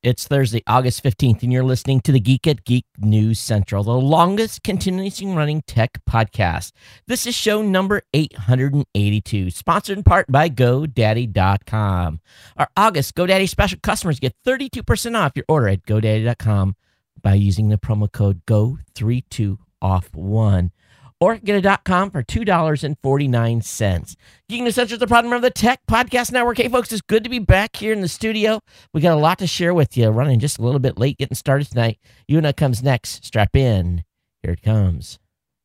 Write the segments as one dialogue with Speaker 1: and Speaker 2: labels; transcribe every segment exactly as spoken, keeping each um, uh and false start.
Speaker 1: It's Thursday, August fifteenth, and you're listening to the Geek at Geek News Central, the longest continuously running tech podcast. This is show number eight hundred eighty-two, sponsored in part by GoDaddy dot com. Our August GoDaddy special customers get thirty-two percent off your order at GoDaddy dot com by using the promo code G O thirty-two off one. Or get a .com for two dollars and forty-nine cents. Geek News Central is the proud member of the Tech Podcast Network. Hey, folks, it's good to be back here in the studio. We got a lot to share with you. Running just a little bit late, getting started tonight. You know what comes next. Strap in. Here it comes.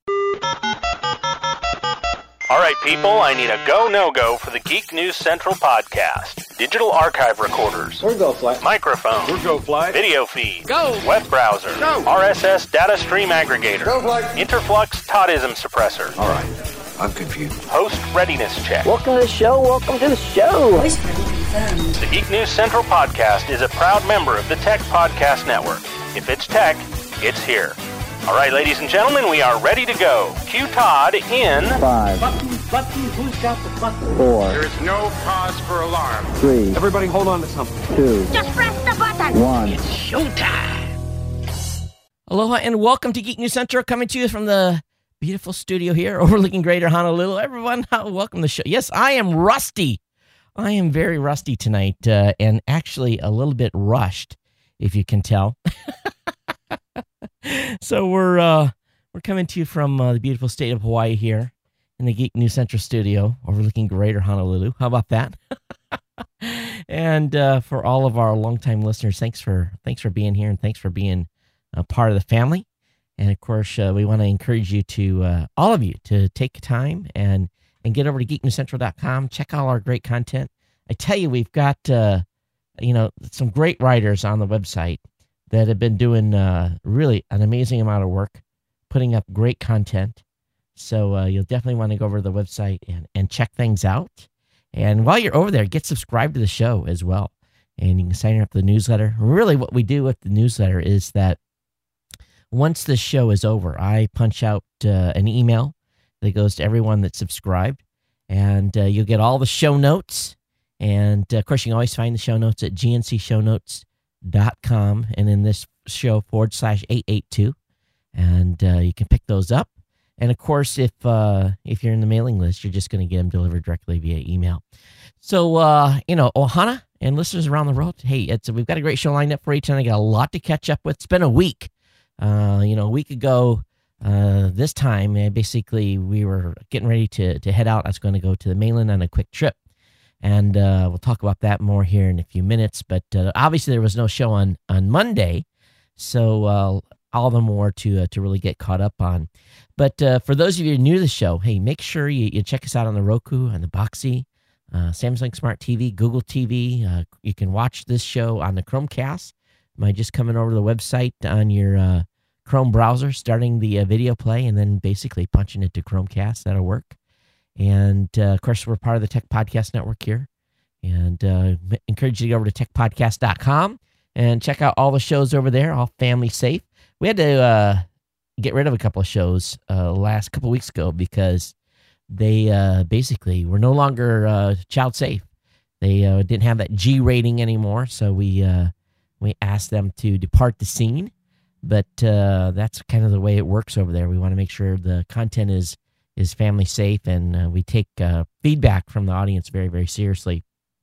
Speaker 2: All right, people, I need a go, no-go for the Geek News Central podcast. Digital archive recorders.
Speaker 3: We're go fly.
Speaker 2: Microphone.
Speaker 3: We're go fly.
Speaker 2: Video feed.
Speaker 3: Go.
Speaker 2: Web browser.
Speaker 3: Go.
Speaker 2: R S S data stream aggregator.
Speaker 3: Go fly.
Speaker 2: Interflux Toddism suppressor.
Speaker 3: All right, I'm confused.
Speaker 2: Host readiness check.
Speaker 1: Welcome to the show. Welcome to the show.
Speaker 4: Voice ready confirmed.
Speaker 2: The Geek News Central podcast is a proud member of the Tech Podcast Network. If it's tech, it's here. All right, ladies and gentlemen, we are ready to go. Cue Todd in
Speaker 5: Five,
Speaker 6: Button, button, who's got the button?
Speaker 5: four,
Speaker 3: There is no cause for alarm.
Speaker 5: three,
Speaker 3: Everybody hold on to something.
Speaker 5: two,
Speaker 4: Just press the button.
Speaker 5: one.
Speaker 1: Aloha and welcome to Geek News Central, coming to you from the beautiful studio here overlooking Greater Honolulu. Everyone, welcome to the show. Yes, I am rusty. I am very rusty tonight uh, and actually a little bit rushed, if you can tell. So we're uh, we're coming to you from uh, the beautiful state of Hawaii here in the Geek News Central studio overlooking Greater Honolulu. How about that? And uh, for all of our longtime listeners, thanks for thanks for being here and thanks for being a part of the family. And of course, uh, we want to encourage you to uh, all of you to take time and and get over to geek news central dot com. Check out our great content. I tell you, we've got uh, you know some great writers on the website that have been doing uh, really an amazing amount of work, putting up great content. So uh, you'll definitely want to go over to the website and, and check things out. And while you're over there, get subscribed to the show as well. And you can sign up for the newsletter. Really what we do with the newsletter is that once the show is over, I punch out uh, an email that goes to everyone that's subscribed. And uh, you'll get all the show notes. And uh, of course, you can always find the show notes at g n c show notes dot com and in this show forward slash eight eighty-two, and uh, you can pick those up. And of course, if uh, if you're in the mailing list, you're just going to get them delivered directly via email. So uh, you know, Ohana and listeners around the world, hey, it's we've got a great show lined up for you tonight. I got a lot to catch up with. It's been a week. Uh, you know, a week ago uh, this time, uh, basically we were getting ready to to head out. I was going to go to the mainland on a quick trip. And uh, we'll talk about that more here in a few minutes. But uh, obviously there was no show on, on Monday, so uh, all the more to uh, to really get caught up on. But uh, for those of you new to the show, hey, make sure you, you check us out on the Roku, on the Boxee, uh, Samsung Smart T V, Google T V. Uh, you can watch this show on the Chromecast by just coming over to the website on your uh, Chrome browser, starting the uh, video play, and then basically punching it to Chromecast. That'll work. And, uh, of course, we're part of the Tech Podcast Network here. And uh, encourage you to go over to tech podcast dot com and check out all the shows over there, all family safe. We had to uh, get rid of a couple of shows uh, last couple of weeks ago because they uh, basically were no longer uh, child safe. They uh, didn't have that G rating anymore, so we uh, we asked them to depart the scene. But uh, that's kind of the way it works over there. We want to make sure the content is is family safe, and uh, we take uh, feedback from the audience very, very seriously.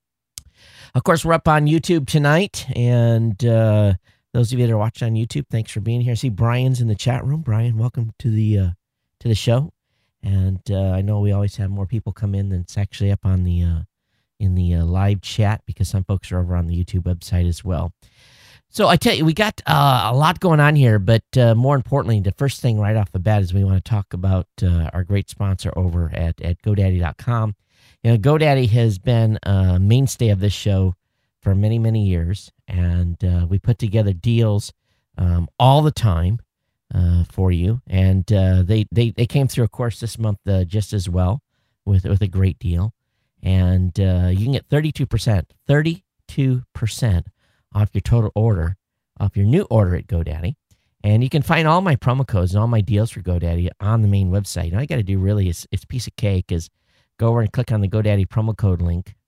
Speaker 1: Of course, we're up on YouTube tonight, and uh, those of you that are watching on YouTube, thanks for being here. I see Brian's in the chat room. Brian, welcome to the uh, to the show. And uh, I know we always have more people come in than it's actually up on the uh, in the uh, live chat, because some folks are over on the YouTube website as well. So I tell you, we got uh, a lot going on here, but uh, more importantly, the first thing right off the bat is we want to talk about uh, our great sponsor over at, at GoDaddy dot com. You know, GoDaddy has been a mainstay of this show for many, many years, and uh, we put together deals um, all the time uh, for you, and uh, they, they, they came through, of course, this month uh, just as well with, with a great deal, and uh, you can get thirty-two percent, thirty-two percent off your total order, off your new order at GoDaddy. And you can find all my promo codes and all my deals for GoDaddy on the main website. And all you got to do really is, it's a piece of cake, is go over and click on the GoDaddy promo code link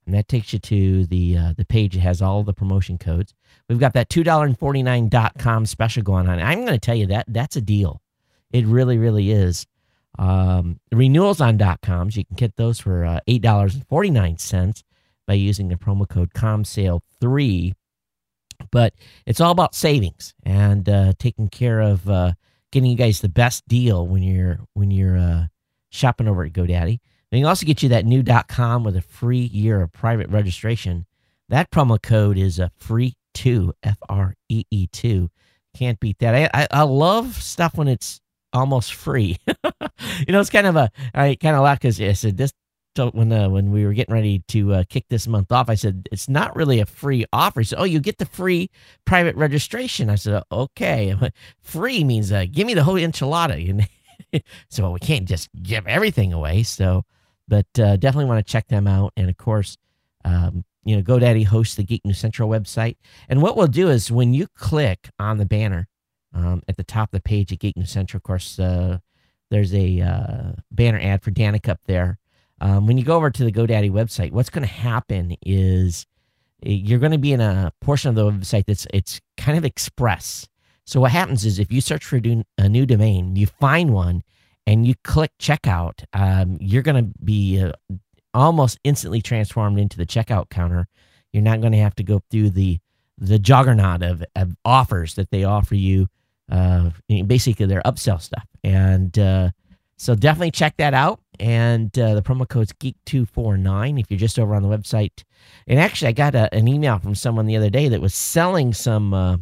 Speaker 1: and that takes you to the uh, the page that has all the promotion codes. We've got that two forty-nine dot com special going on. I'm going to tell you that that's a deal. It really, really is. Um, renewals on .coms, you can get those for uh, eight dollars and forty-nine cents by using the promo code COMSALE three. But it's all about savings and uh, taking care of uh, getting you guys the best deal when you're when you're uh, shopping over at GoDaddy. We can also get you that new .com with a free year of private registration. That promo code is a free two, F R E E two. Can't beat that. I, I I love stuff when it's almost free. You know, it's kind of a, I kind of laugh because I said this, so when uh, when we were getting ready to uh, kick this month off, I said, it's not really a free offer. He said, oh, you get the free private registration. I said, okay. Free means uh, give me the whole enchilada. And so well, we can't just give everything away. So, but uh, definitely want to check them out. And of course, um, you know, GoDaddy hosts the Geek News Central website. And what we'll do is when you click on the banner um, at the top of the page at Geek News Central, of course, uh, there's a uh, banner ad for Danica up there. Um, when you go over to the GoDaddy website, what's going to happen is you're going to be in a portion of the website that's it's kind of express. So what happens is if you search for a new domain, you find one, and you click checkout, um, you're going to be uh, almost instantly transformed into the checkout counter. You're not going to have to go through the the juggernaut of, of offers that they offer you, uh, basically their upsell stuff. And uh, so definitely check that out. And uh, the promo code's geek two forty-nine if you're just over on the website. And actually, I got a, an email from someone the other day that was selling some, uh,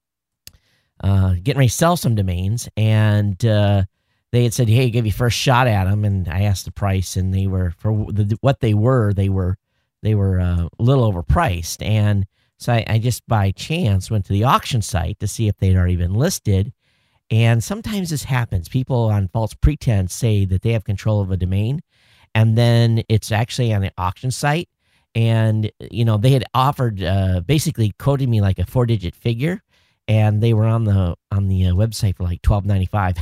Speaker 1: uh, getting ready to sell some domains. And uh, they had said, hey, give you first shot at them. And I asked the price, and they were, for the, what they were, they were they were uh, a little overpriced. And so I, I just by chance went to the auction site to see if they'd already been listed. And sometimes this happens. People on false pretense say that they have control of a domain, and then it's actually on the auction site. And, you know, they had offered, uh, basically quoted me like a four digit figure, and they were on the, on the uh, website for like twelve ninety-five.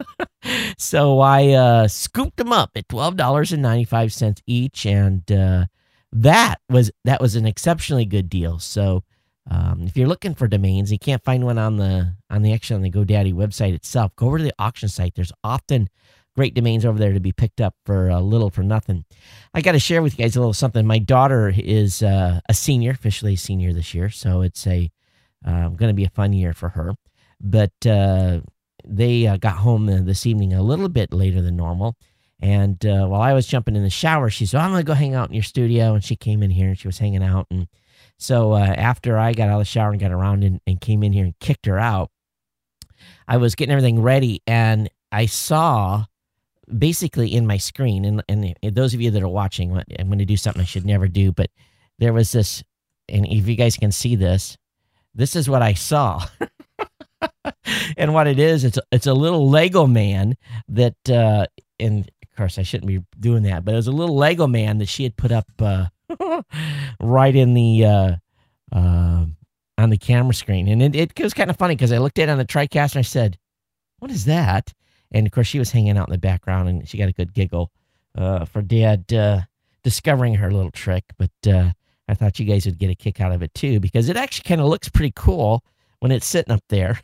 Speaker 1: So I uh, scooped them up at twelve dollars and ninety-five cents each. And uh, that was, that was an exceptionally good deal. So, Um, if you're looking for domains, you can't find one on the on the actually on the GoDaddy website itself, go over to the auction site. There's often great domains over there to be picked up for a little for nothing. I got to share with you guys a little something. My daughter is uh, a senior, officially a senior this year, so it's a uh, going to be a fun year for her. But uh, they uh, got home this evening a little bit later than normal, and uh, while I was jumping in the shower, she said, oh, "I'm going to go hang out in your studio," and she came in here and she was hanging out. And So uh, after I got out of the shower and got around and, and came in here and kicked her out, I was getting everything ready, and I saw basically in my screen, and, and those of you that are watching, I'm going to do something I should never do, but there was this, and if you guys can see this, this is what I saw. And what it is, it's, it's a little Lego man that, uh, and of course I shouldn't be doing that, but it was a little Lego man that she had put up uh, right in the uh, uh, on the camera screen. And it, it was kind of funny because I looked at it on the TriCaster and I said, what is that? And of course she was hanging out in the background, and she got a good giggle uh, for Dad uh, discovering her little trick. But uh, I thought you guys would get a kick out of it too, because it actually kind of looks pretty cool when it's sitting up there.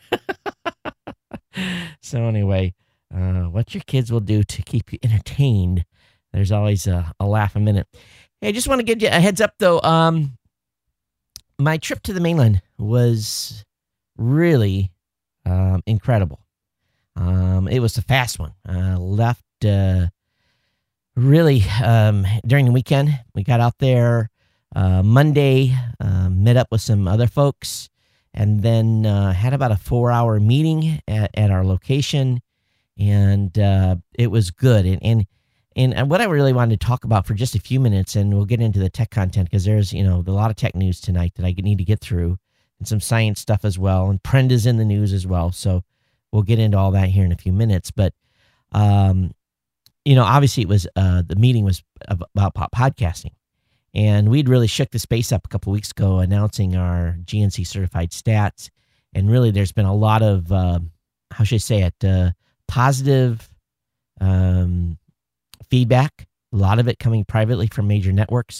Speaker 1: So anyway, uh, what your kids will do to keep you entertained, there's always a, a laugh a minute. Hey, I just want to give you a heads up, though. Um, my trip to the mainland was really um, incredible. Um, it was a fast one. I left uh, really um, during the weekend. We got out there uh, Monday, uh, met up with some other folks, and then uh, had about a four-hour meeting at, at our location, and uh, it was good. And, and And what I really wanted to talk about for just a few minutes, and we'll get into the tech content because there's, you know, a lot of tech news tonight that I need to get through, and some science stuff as well. And Prenda's in the news as well. So we'll get into all that here in a few minutes. But, um, you know, obviously it was, uh, the meeting was about podcasting. And we'd really shook the space up a couple weeks ago announcing our G N C certified stats. And really there's been a lot of, uh, how should I say it, uh, positive, um, feedback, a lot of it coming privately from major networks.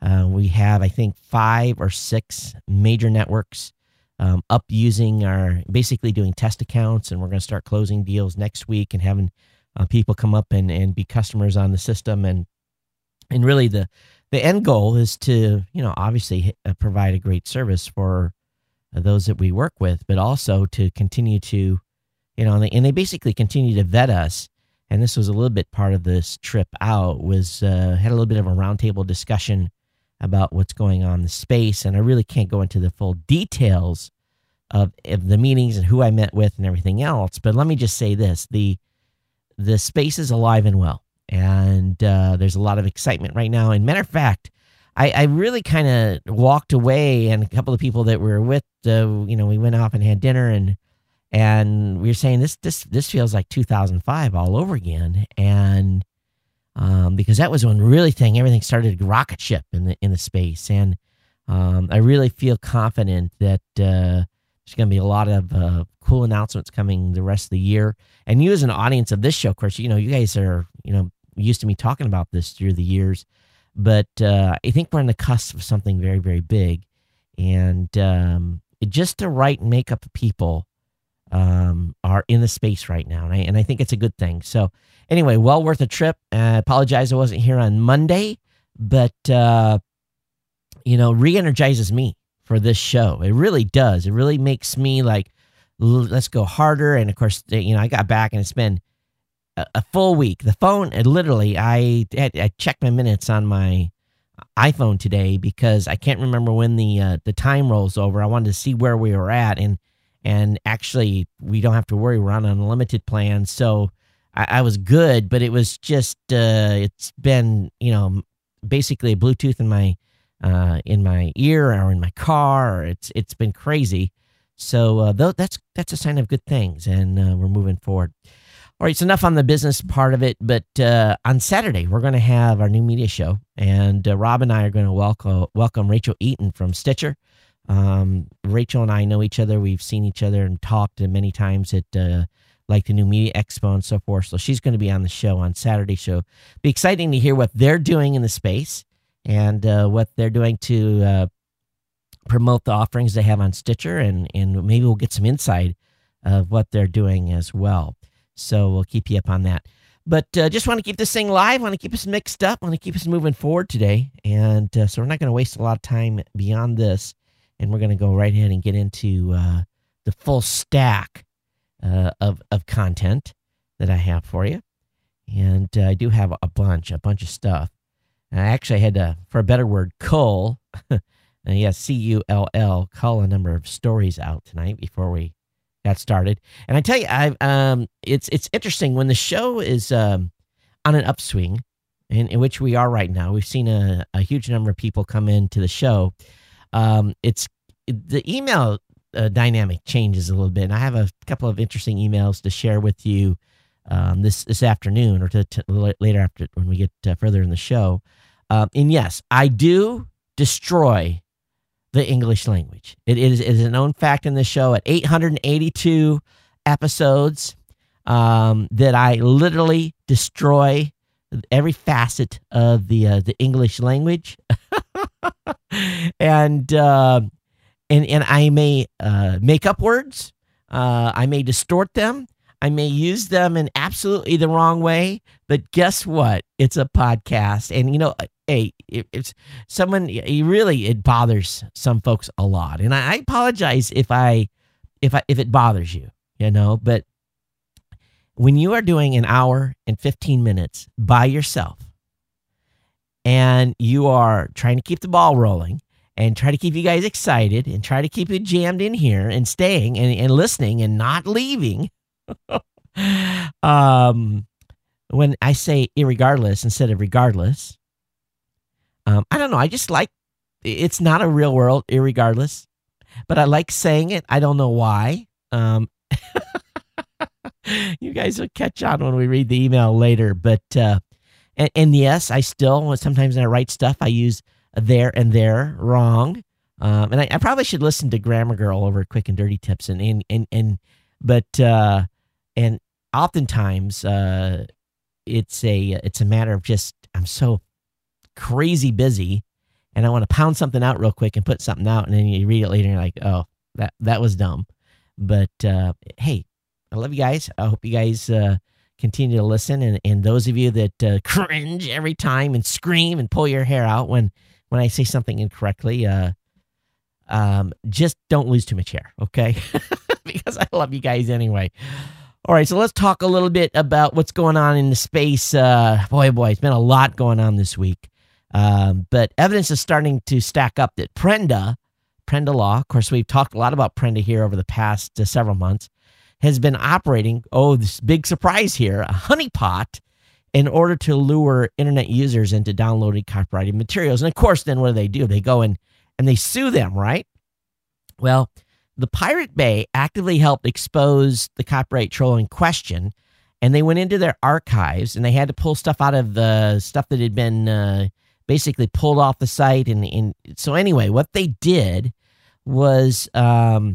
Speaker 1: Uh, we have, I think, five or six major networks um, up using our, basically doing test accounts, and we're going to start closing deals next week and having uh, people come up and, and be customers on the system. And and really the the end goal is to, you know, obviously uh, provide a great service for uh, those that we work with, but also to continue to, you know, and they, and they basically continue to vet us. And this was a little bit part of this trip out, was uh, had a little bit of a roundtable discussion about what's going on in the space. And I really can't go into the full details of, of the meetings and who I met with and everything else. But let me just say this, the, the space is alive and well. And uh, there's a lot of excitement right now. And matter of fact, I, I really kind of walked away, and a couple of people that we were with, uh, you know, we went off and had dinner, and and we were saying this this this feels like two thousand five all over again. And um, because that was when really thing everything started to rocket ship in the in the space, and um, I really feel confident that uh, there's going to be a lot of uh, cool announcements coming the rest of the year. And you, as an audience of this show, of course, you know, you guys are, you know, used to me talking about this through the years, but uh, I think we're on the cusp of something very, very big, and um, just the right makeup of people um, are in the space right now, and I and I think it's a good thing. So anyway, well worth a trip. I apologize I wasn't here on Monday, but uh, you know, re-energizes me for this show. It really does. It really makes me like, let's go harder. And of course, you know, I got back and it's been a, a full week. The phone, it literally, I had, I checked my minutes on my iPhone today because I can't remember when the uh, the time rolls over. I wanted to see where we were at, and and actually we don't have to worry. We're on an unlimited plan, so I, I was good. But it was just uh, it's been, you know, basically a Bluetooth in my uh, in my ear or in my car. It's it's been crazy. So uh, th- that's that's a sign of good things, and uh, we're moving forward. All right, it's enough on the business part of it, but uh, on Saturday, we're going to have our new media show, and uh, Rob and I are going to welcome welcome Rachel Eaton from Stitcher. Um, Rachel and I know each other. We've seen each other and talked many times at uh, like the new Media Expo and so forth, so she's going to be on the show on Saturday. So be exciting to hear what they're doing in the space and uh, what they're doing to uh, promote the offerings they have on Stitcher, and, and maybe we'll get some insight of what they're doing as well. So we'll keep you up on that. But uh, just want to keep this thing live, want to keep us mixed up, want to keep us moving forward today. And uh, so we're not going to waste a lot of time beyond this. And we're going to go right ahead and get into uh, the full stack uh, of, of content that I have for you. And uh, I do have a bunch, a bunch of stuff. And I actually had to, for a better word, cull, yes, C U L L, cull a number of stories out tonight before we got started. And I tell you, I um, it's it's interesting when the show is um, on an upswing, in, in which we are right now. We've seen a, a huge number of people come into the show. Um, it's the email uh, dynamic changes a little bit, and I have a couple of interesting emails to share with you um, this this afternoon, or to, to later after when we get uh, further in the show. Um, and yes, I do destroy the English language. It is, it is a known fact in this show at eight hundred eighty-two episodes um, that I literally destroy every facet of the uh, the English language, and uh, and and I may uh, make up words. Uh, I may distort them. I may use them in absolutely the wrong way. But guess what? It's a podcast, and you know. Hey, if, if someone, you really, it bothers some folks a lot, and I, I apologize if I, if I, if it bothers you, you know. But when you are doing an hour and fifteen minutes by yourself, and you are trying to keep the ball rolling, and try to keep you guys excited, and try to keep you jammed in here and staying and, and listening and not leaving, um, when I say irregardless instead of regardless. Um, I don't know. I just like, it's not a real world, irregardless, but I like saying it. I don't know why. Um, you guys will catch on when we read the email later, but, uh, and, and yes, I still, sometimes when I write stuff, I use there and there wrong. Um, and I, I probably should listen to Grammar Girl over at Quick and Dirty Tips and, and, and, and but, uh, and oftentimes, uh, it's a, it's a matter of just, I'm so crazy busy, and I want to pound something out real quick and put something out, and then you read it later and you're like, oh, that, that was dumb. But uh, hey, I love you guys. I hope you guys uh, continue to listen. And, and those of you that uh, cringe every time and scream and pull your hair out when, when I say something incorrectly, uh, um, just don't lose too much hair, okay? Because I love you guys anyway. All right, so let's talk a little bit about what's going on in the space. Uh, boy, boy, it's been a lot going on this week. Um, but evidence is starting to stack up that Prenda, Prenda Law, of course, we've talked a lot about Prenda here over the past uh, several months, has been operating, oh, this big surprise here, a honeypot in order to lure internet users into downloading copyrighted materials. And of course, then what do they do? They go in and they sue them, right? Well, the Pirate Bay actively helped expose the copyright troll in question, and they went into their archives and they had to pull stuff out of the stuff that had been uh, basically pulled off the site. And, and so anyway, what they did was um,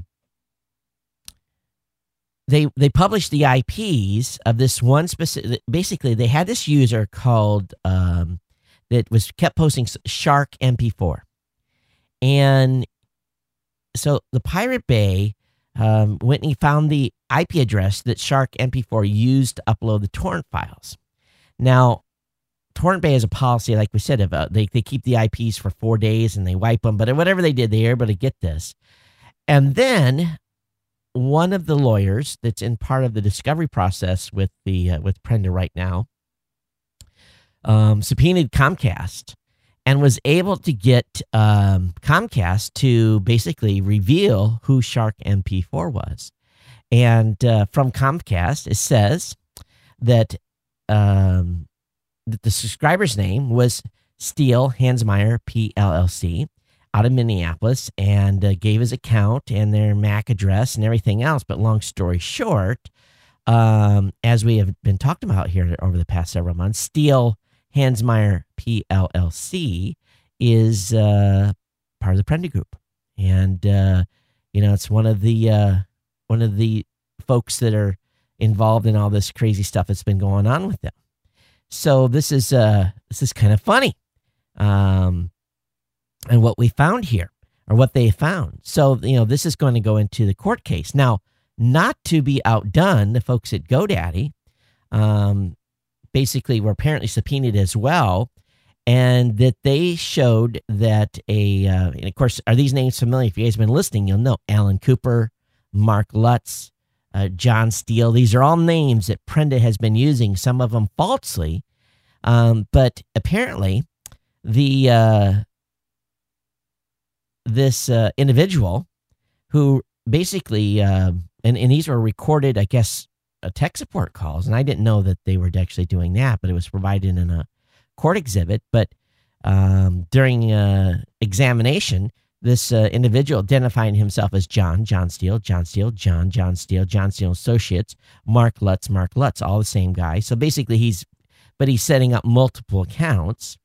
Speaker 1: they they published the I Ps of this one specific. Basically, they had this user called um, that was kept posting Shark M P four, and so the Pirate Bay um, went and he found the I P address that Shark M P four used to upload the torrent files. Now, Torrent Bay has a policy, like we said, about they, they keep the I Ps for four days and they wipe them. But whatever they did, they were able to get this. And then one of the lawyers that's in part of the discovery process with the uh, with Prenda right now um, subpoenaed Comcast and was able to get um, Comcast to basically reveal who Shark M P four was. And uh, from Comcast, it says that um, that the subscriber's name was Steele Hansmeier P L L C out of Minneapolis, and uh, gave his account and their M A C address and everything else. But long story short, um, as we have been talking about here over the past several months, Steele Hansmeier P L L C is uh, part of the Prenda Group, and uh, you know it's one of the uh, one of the folks that are involved in all this crazy stuff that's been going on with them. So this is uh, this is kind of funny, um, and what we found here, or what they found. So you know this is going to go into the court case now. Not to be outdone, the folks at GoDaddy um, basically were apparently subpoenaed as well, and that they showed that a, uh, and of course, are these names familiar? If you guys have been listening, you'll know Alan Cooper, Mark Lutz, uh, John Steele. These are all names that Prenda has been using, some of them falsely, um, but apparently the uh, this uh, individual who basically, uh, and, and these were recorded, I guess, uh, tech support calls, and I didn't know that they were actually doing that, but it was provided in a court exhibit. But um, during uh, examination, this uh, individual identifying himself as John, John Steele, John Steele, John, John Steele, John Steele Associates, Mark Lutz, Mark Lutz, all the same guy. So basically he's, but he's setting up multiple accounts.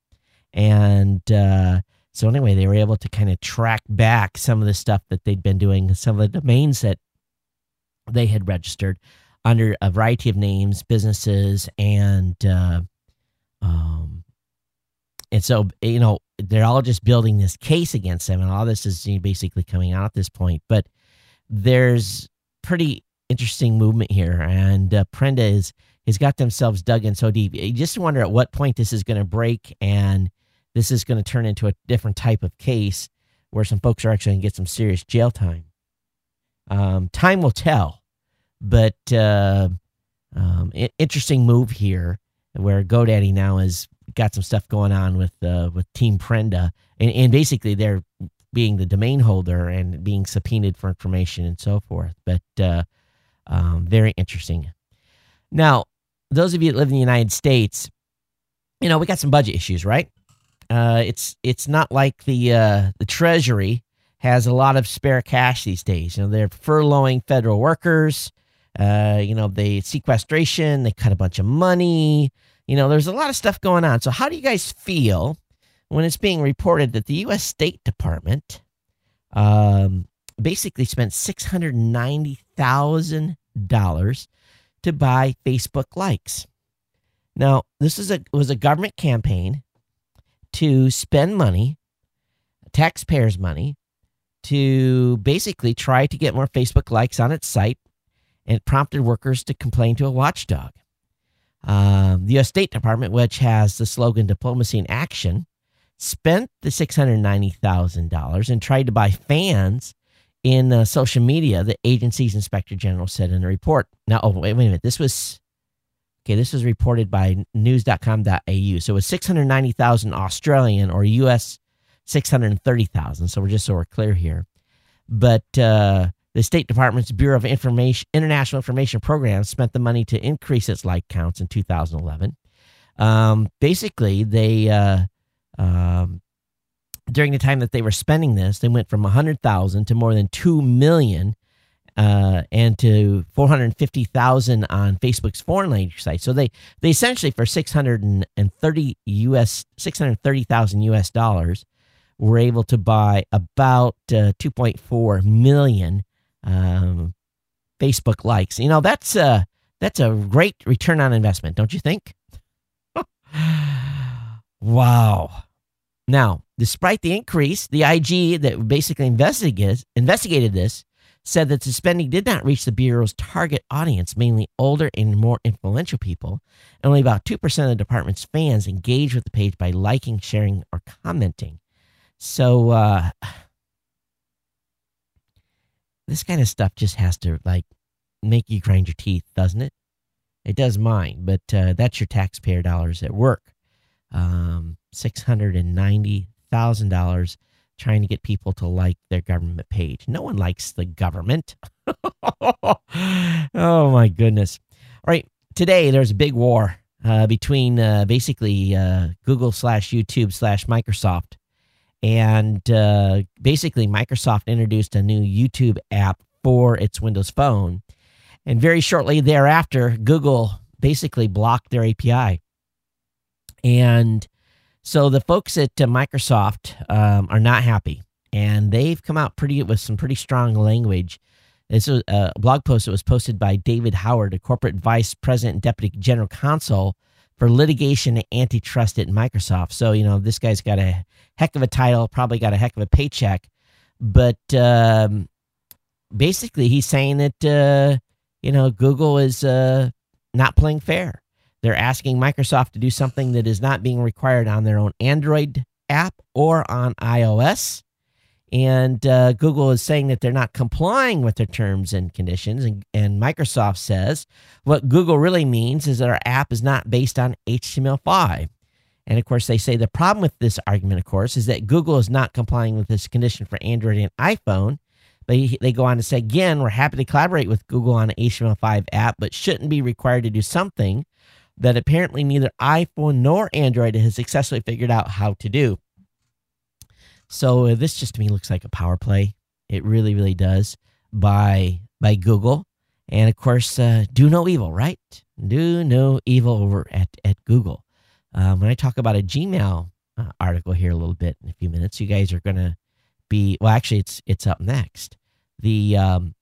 Speaker 1: And uh, so anyway, they were able to kind of track back some of the stuff that they'd been doing, some of the domains that they had registered under a variety of names, businesses, and uh, um, and so, you know, they're all just building this case against them, and all this is basically coming out at this point. But there's pretty interesting movement here, and uh, Prenda is, has got themselves dug in so deep. You just wonder at what point this is going to break, and this is going to turn into a different type of case where some folks are actually going to get some serious jail time. Um, time will tell, but uh, um, interesting move here where GoDaddy now has got some stuff going on with uh, with Team Prenda, and, and basically they're being the domain holder and being subpoenaed for information and so forth. But uh, um, very interesting. Now, those of you that live in the United States, you know, we got some budget issues, right? Uh, it's it's not like the uh, the Treasury has a lot of spare cash these days. You know, they're furloughing federal workers. Uh, you know, they sequestration. They cut a bunch of money. You know, there's a lot of stuff going on. So how do you guys feel when it's being reported that the U S State Department um, basically spent six hundred ninety thousand dollars to buy Facebook likes? Now, this is a was a government campaign to spend money taxpayers' money to basically try to get more Facebook likes on its site, and it prompted workers to complain to a watchdog. Um, the U S State Department, which has the slogan Diplomacy in Action, spent the six hundred ninety thousand dollars and tried to buy fans in uh, social media, the agency's inspector general said in a report. Now, oh, wait, wait a minute. This was, okay, this was reported by news dot com dot a u. So it was six hundred ninety thousand Australian, or U S six hundred thirty thousand. So we're just so we're clear here. But uh, the State Department's Bureau of Information, International Information Programs spent the money to increase its like counts in two thousand eleven. Um, basically, they uh, um, during the time that they were spending this, they went from one hundred thousand to more than two million, uh, and to four hundred fifty thousand on Facebook's foreign language site. So they, they essentially, for six hundred thirty U S six hundred thirty thousand U S dollars, were able to buy about uh, two point four million um, Facebook likes. You know, that's a, that's a great return on investment, don't you think? Wow. Now, despite the increase, the I G that basically investigated, investigated this said that the spending did not reach the Bureau's target audience, mainly older and more influential people. And only about two percent of the department's fans engaged with the page by liking, sharing, or commenting. So, uh, this kind of stuff just has to, like, make you grind your teeth, doesn't it? It does mine, but uh, that's your taxpayer dollars at work. Um, six hundred ninety thousand dollars trying to get people to like their government page. No one likes the government. Oh, my goodness. All right. Today, there's a big war uh, between uh, basically uh, Google slash YouTube slash Microsoft. And uh, basically, Microsoft introduced a new YouTube app for its Windows Phone. And very shortly thereafter, Google basically blocked their A P I. And so the folks at uh, Microsoft um, are not happy. And they've come out pretty with some pretty strong language. This was a blog post that was posted by David Howard, a corporate vice president and deputy general counsel for litigation and antitrust at Microsoft. So, you know, this guy's got a heck of a title, probably got a heck of a paycheck. But um, basically, he's saying that, uh, you know, Google is uh, not playing fair. They're asking Microsoft to do something that is not being required on their own Android app or on iOS. And uh, Google is saying that they're not complying with their terms and conditions. And, and Microsoft says what Google really means is that our app is not based on H T M L five. And, of course, they say the problem with this argument, of course, is that Google is not complying with this condition for Android and iPhone. But they go on to say, again, we're happy to collaborate with Google on an H T M L five app, but shouldn't be required to do something that apparently neither iPhone nor Android has successfully figured out how to do. So uh, this just to me looks like a power play. It really, really does by by Google. And, of course, uh, do no evil, right? Do no evil over at, at Google. Um, when I talk about a Gmail uh, article here a little bit in a few minutes, you guys are going to be, well, actually, it's it's up next. The um,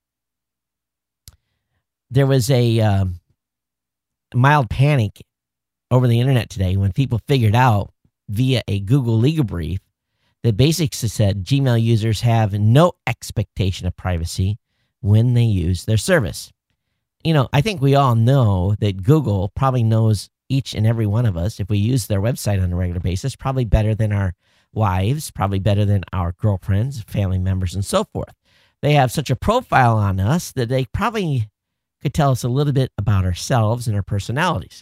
Speaker 1: There was a um, mild panic over the internet today when people figured out via a Google legal brief that basically said Gmail users have no expectation of privacy when they use their service. You know, I think we all know that Google probably knows each and every one of us, if we use their website on a regular basis, probably better than our wives, probably better than our girlfriends, family members, and so forth. They have such a profile on us that they probably could tell us a little bit about ourselves and our personalities.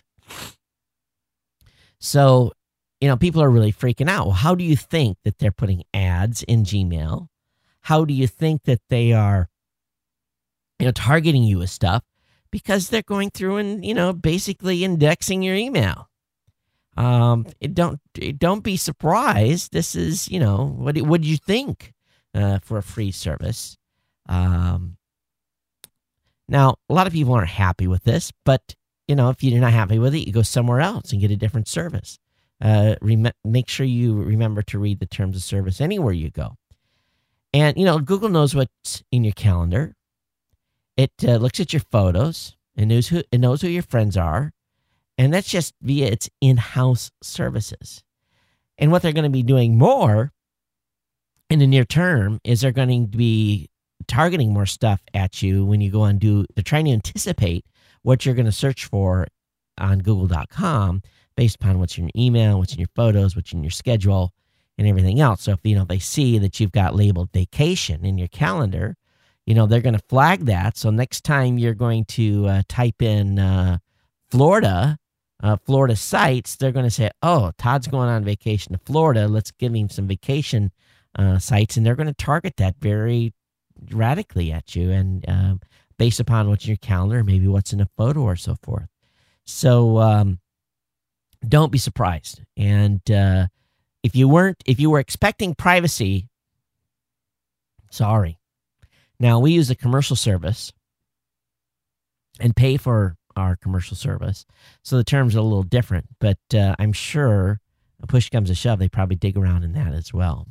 Speaker 1: So, you know, people are really freaking out. Well, how do you think that they're putting ads in Gmail? How do you think that they are, you know, targeting you with stuff? Because they're going through and, you know, basically indexing your email. Um, it don't it don't be surprised. This is, you know, what what do you think uh, for a free service? Um, now, a lot of people aren't happy with this, but, you know, if you're not happy with it, you go somewhere else and get a different service. Uh, rem- make sure you remember to read the terms of service anywhere you go. And, you know, Google knows what's in your calendar. It uh, looks at your photos and knows who it knows who your friends are. And that's just via its in-house services. And what they're going to be doing more in the near term is they're going to be targeting more stuff at you when you go and do, they're trying to anticipate what you're going to search for on google dot com based upon what's in your email, what's in your photos, what's in your schedule, and everything else. So if, you know, they see that you've got labeled vacation in your calendar, you know, they're going to flag that. So next time you're going to uh, type in uh, Florida, uh, Florida sites, they're going to say, oh, Todd's going on vacation to Florida. Let's give him some vacation uh, sites. And they're going to target that very radically at you, and uh, based upon what's in your calendar, maybe what's in a photo or so forth. So um, don't be surprised. And uh, if you weren't, if you were expecting privacy, sorry. Now, we use a commercial service and pay for our commercial service, so the terms are a little different, but uh, I'm sure a push comes to shove, they probably dig around in that as well.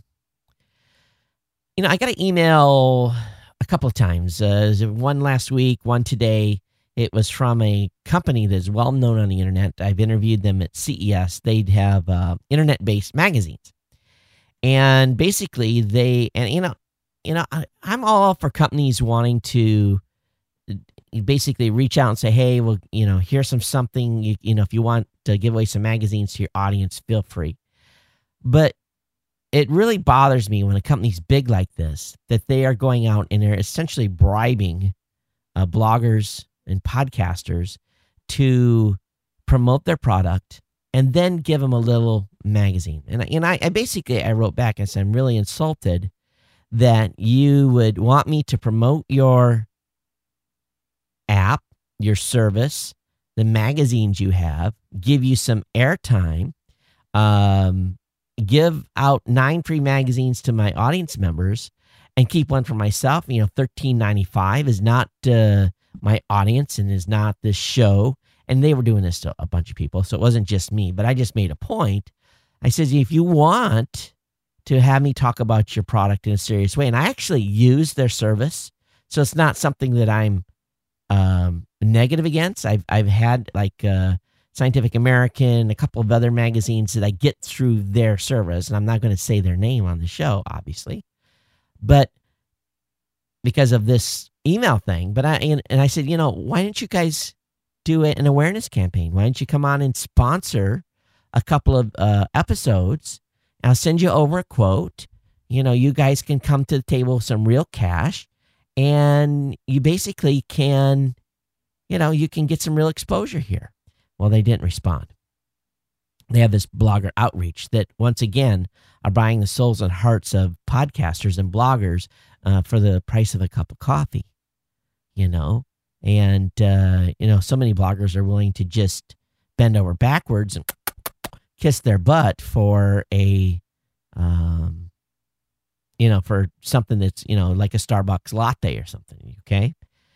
Speaker 1: You know, I got an email a couple of times, uh, one last week, one today. It was from a company that's well known on the internet. I've interviewed them at C E S. They'd have uh, internet-based magazines. And basically they, and you know, you know, I, I'm all for companies wanting to basically reach out and say, hey, well, you know, here's some something, you, you know, if you want to give away some magazines to your audience, feel free. But it really bothers me when a company's big like this, that they are going out and they're essentially bribing uh, bloggers and podcasters to promote their product and then give them a little magazine. And, and I, I basically, I wrote back and said, I'm really insulted that you would want me to promote your app, your service, the magazines you have, give you some airtime, um, give out nine free magazines to my audience members, and keep one for myself. You know, thirteen ninety-five is not uh, my audience and is not this show. And they were doing this to a bunch of people, so it wasn't just me. But I just made a point. I said, if you want to have me talk about your product in a serious way, and I actually use their service, so it's not something that I'm um, negative against. I've I've had like uh, Scientific American, a couple of other magazines that I get through their service, and I'm not going to say their name on the show, obviously, but because of this email thing. But I and, and I said, you know, why don't you guys do an awareness campaign? Why don't you come on and sponsor a couple of uh, episodes? I'll send you over a quote. You know, you guys can come to the table with some real cash, and you basically can, you know, you can get some real exposure here. Well, they didn't respond. They have this blogger outreach that, once again, are buying the souls and hearts of podcasters and bloggers uh, for the price of a cup of coffee, you know. And, uh, you know, so many bloggers are willing to just bend over backwards and kiss their butt for a, um, you know, for something that's, you know, like a Starbucks latte or something, okay?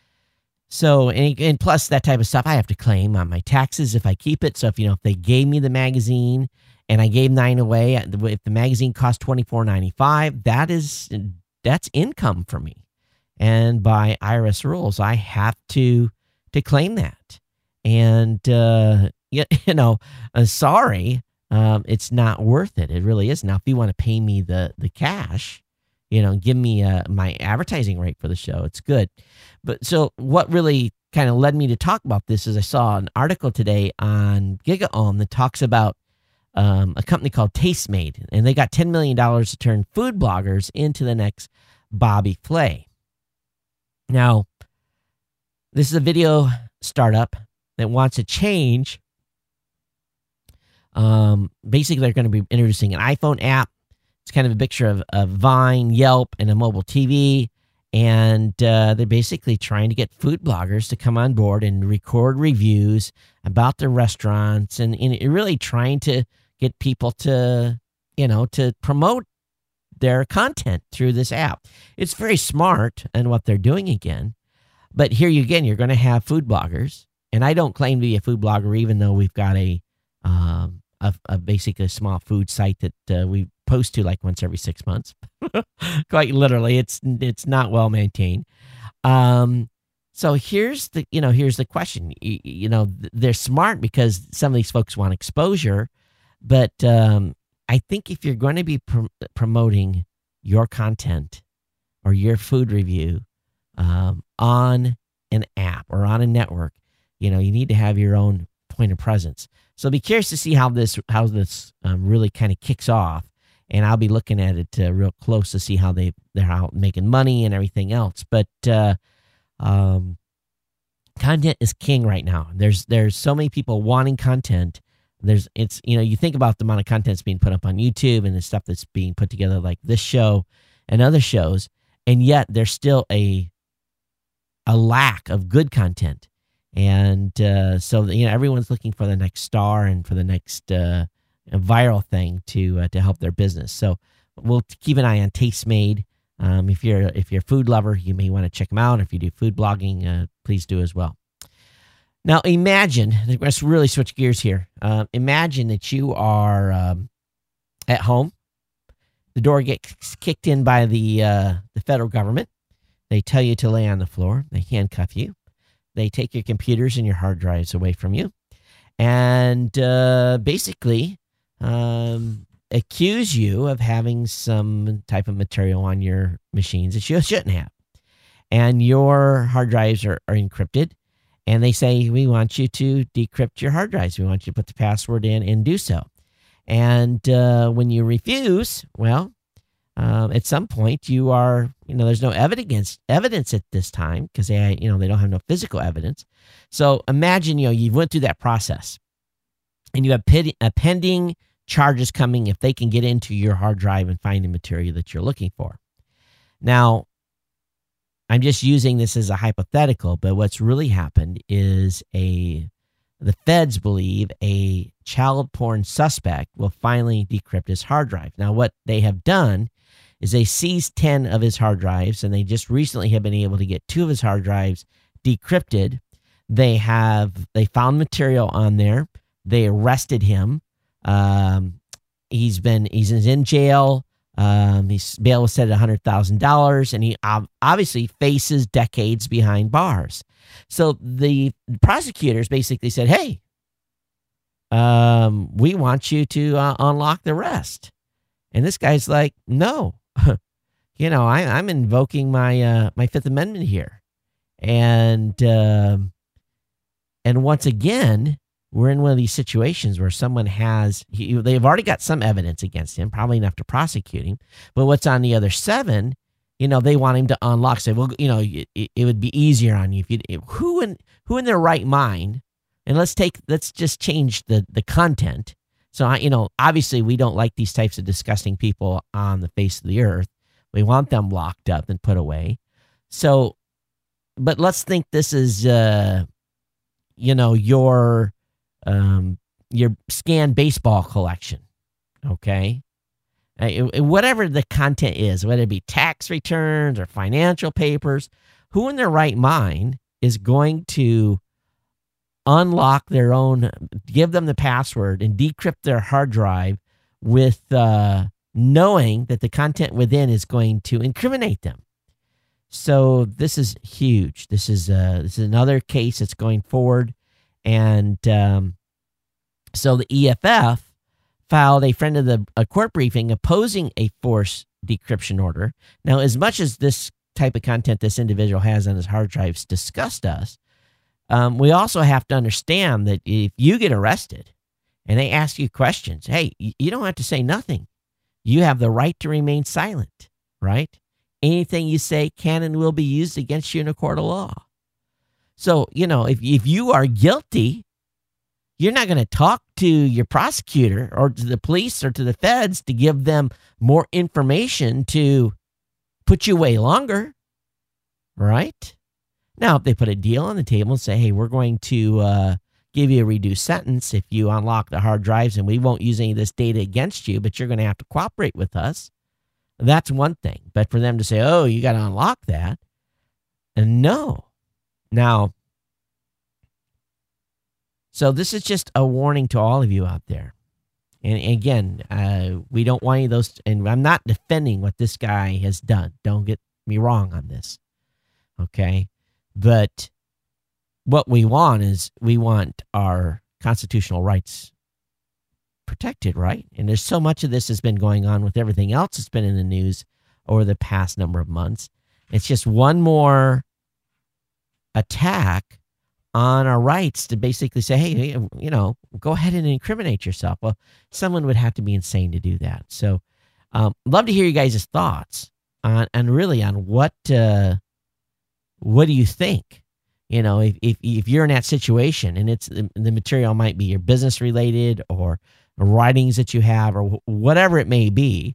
Speaker 1: So, and, and plus that type of stuff I have to claim on my taxes if I keep it. So if, you know, if they gave me the magazine and I gave nine away, if the magazine cost twenty-four ninety-five, that is, that's income for me. And by I R S rules, I have to, to claim that. And, uh, you, you know, uh, sorry, um, it's not worth it. It really is. Now, if you want to pay me the, the cash, you know, give me uh, my advertising rate for the show, it's good. But so what really kind of led me to talk about this is I saw an article today on GigaOM that talks about um, a company called Tastemade, and they got ten million dollars to turn food bloggers into the next Bobby Flay. Now, this is a video startup that wants to change. Um, basically, they're going to be introducing an iPhone app. It's kind of a picture of, of Vine, Yelp, and a mobile T V. And uh, they're basically trying to get food bloggers to come on board and record reviews about their restaurants, and, and really trying to get people to, you know, to promote their content through this app. It's very smart in what they're doing again. But here you again, you're going to have food bloggers. And I don't claim to be a food blogger, even though we've got a, um, a, a basically a small food site that uh, we post to like once every six months. Quite literally, it's it's not well maintained. Um, so here's the you know here's the question. You, you know they're smart because some of these folks want exposure, but um, I think if you're going to be pr- promoting your content or your food review um, on an app or on a network, you know, you need to have your own point of presence. So be curious to see how this how this um, really kind of kicks off, and I'll be looking at it uh, real close to see how they they're out making money and everything else. But uh, um, content is king right now. There's there's so many people wanting content. There's it's you know you think about the amount of content that's being put up on YouTube and the stuff that's being put together like this show and other shows, and yet there's still a a lack of good content. And uh, so, you know, everyone's looking for the next star and for the next uh, viral thing to uh, to help their business. So we'll keep an eye on Tastemade. Um, if you're if you're a food lover, you may want to check them out. If you do food blogging, uh, please do as well. Now, imagine, let's really switch gears here. Uh, imagine that you are um, at home. The door gets kicked in by the uh, the federal government. They tell you to lay on the floor. They handcuff you. They take your computers and your hard drives away from you and uh, basically um, accuse you of having some type of material on your machines that you shouldn't have. And your hard drives are, are encrypted. And they say, we want you to decrypt your hard drives. We want you to put the password in and do so. And uh, when you refuse, well, Um, at some point, you are, you know, there's no evidence evidence at this time because they, you know, they don't have no physical evidence. So imagine, you know, you went through that process, and you have ped- uh, pending charges coming if they can get into your hard drive and find the material that you're looking for. Now, I'm just using this as a hypothetical, but what's really happened is a the feds believe a child porn suspect will finally decrypt his hard drive. Now, what they have done is they seized ten of his hard drives, and they just recently have been able to get two of his hard drives decrypted. They have they found material on there. They arrested him. Um, he's been he's in jail. Um, his bail was set at one hundred thousand dollars, and he ob- obviously faces decades behind bars. So the prosecutors basically said, hey, um, we want you to uh, unlock the rest. And this guy's like, no, you know, I, I'm invoking my uh, my Fifth Amendment here. And uh, and once again, we're in one of these situations where someone has, he, they've already got some evidence against him, probably enough to prosecute him. But what's on the other seven, you know, they want him to unlock. Say, well, you know, it, it would be easier on you if you, who in who in their right mind, and let's take, let's just change the the content. So, I, you know, obviously we don't like these types of disgusting people on the face of the earth. We want them locked up and put away. So, but let's think this is, uh, you know, your, um, your scanned baseball collection. Okay. Uh, whatever the content is, whether it be tax returns or financial papers, who in their right mind is going to unlock their own, give them the password and decrypt their hard drive with uh, knowing that the content within is going to incriminate them? So this is huge. This is uh, this is another case that's going forward, and um, so the E F F filed a friend of the a court briefing opposing a forced decryption order. Now, as much as this type of content this individual has on his hard drives disgust us, um, we also have to understand that if you get arrested and they ask you questions, hey, you don't have to say nothing. You have the right to remain silent, right? Anything you say can and will be used against you in a court of law. So, you know, if if you are guilty, you're not going to talk to your prosecutor or to the police or to the feds to give them more information to put you away longer, right? Now, if they put a deal on the table and say, hey, we're going to uh, give you a reduced sentence if you unlock the hard drives and we won't use any of this data against you, but you're going to have to cooperate with us, that's one thing. But for them to say, oh, you got to unlock that, and no. Now, so this is just a warning to all of you out there. And again, uh, we don't want any of those, and I'm not defending what this guy has done. Don't get me wrong on this, okay? But what we want is we want our constitutional rights protected, right? And there's so much of this has been going on with everything else that's been in the news over the past number of months. It's just one more attack on our rights to basically say, hey, you know, go ahead and incriminate yourself. Well, someone would have to be insane to do that. So um, love to hear you guys' thoughts on, and really on what, uh, what do you think? You know, if, if, if you're in that situation and it's the material might be your business related or writings that you have or whatever it may be,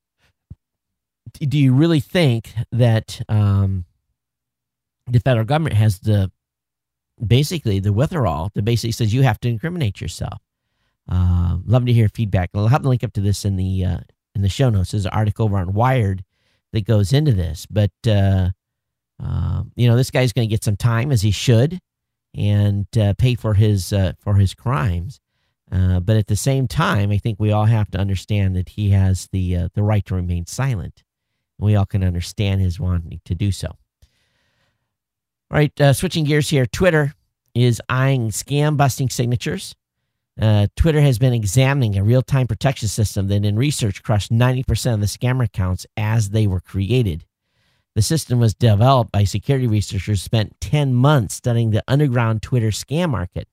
Speaker 1: do you really think that um, the federal government has the basically the withdrawal that basically says you have to incriminate yourself? Uh, love to hear feedback. I'll have the link up to this in the uh, in the show notes. There's an article over on Wired that goes into this. But uh, uh, you know, this guy's going to get some time, as he should, and uh, pay for his uh, for his crimes. Uh, but at the same time, I think we all have to understand that he has the uh, the right to remain silent. We all can understand his wanting to do so. All right, uh, switching gears here. Twitter is eyeing scam-busting signatures. Uh, Twitter has been examining a real-time protection system that in research crushed ninety percent of the scammer accounts as they were created. The system was developed by security researchers who spent ten months studying the underground Twitter scam market.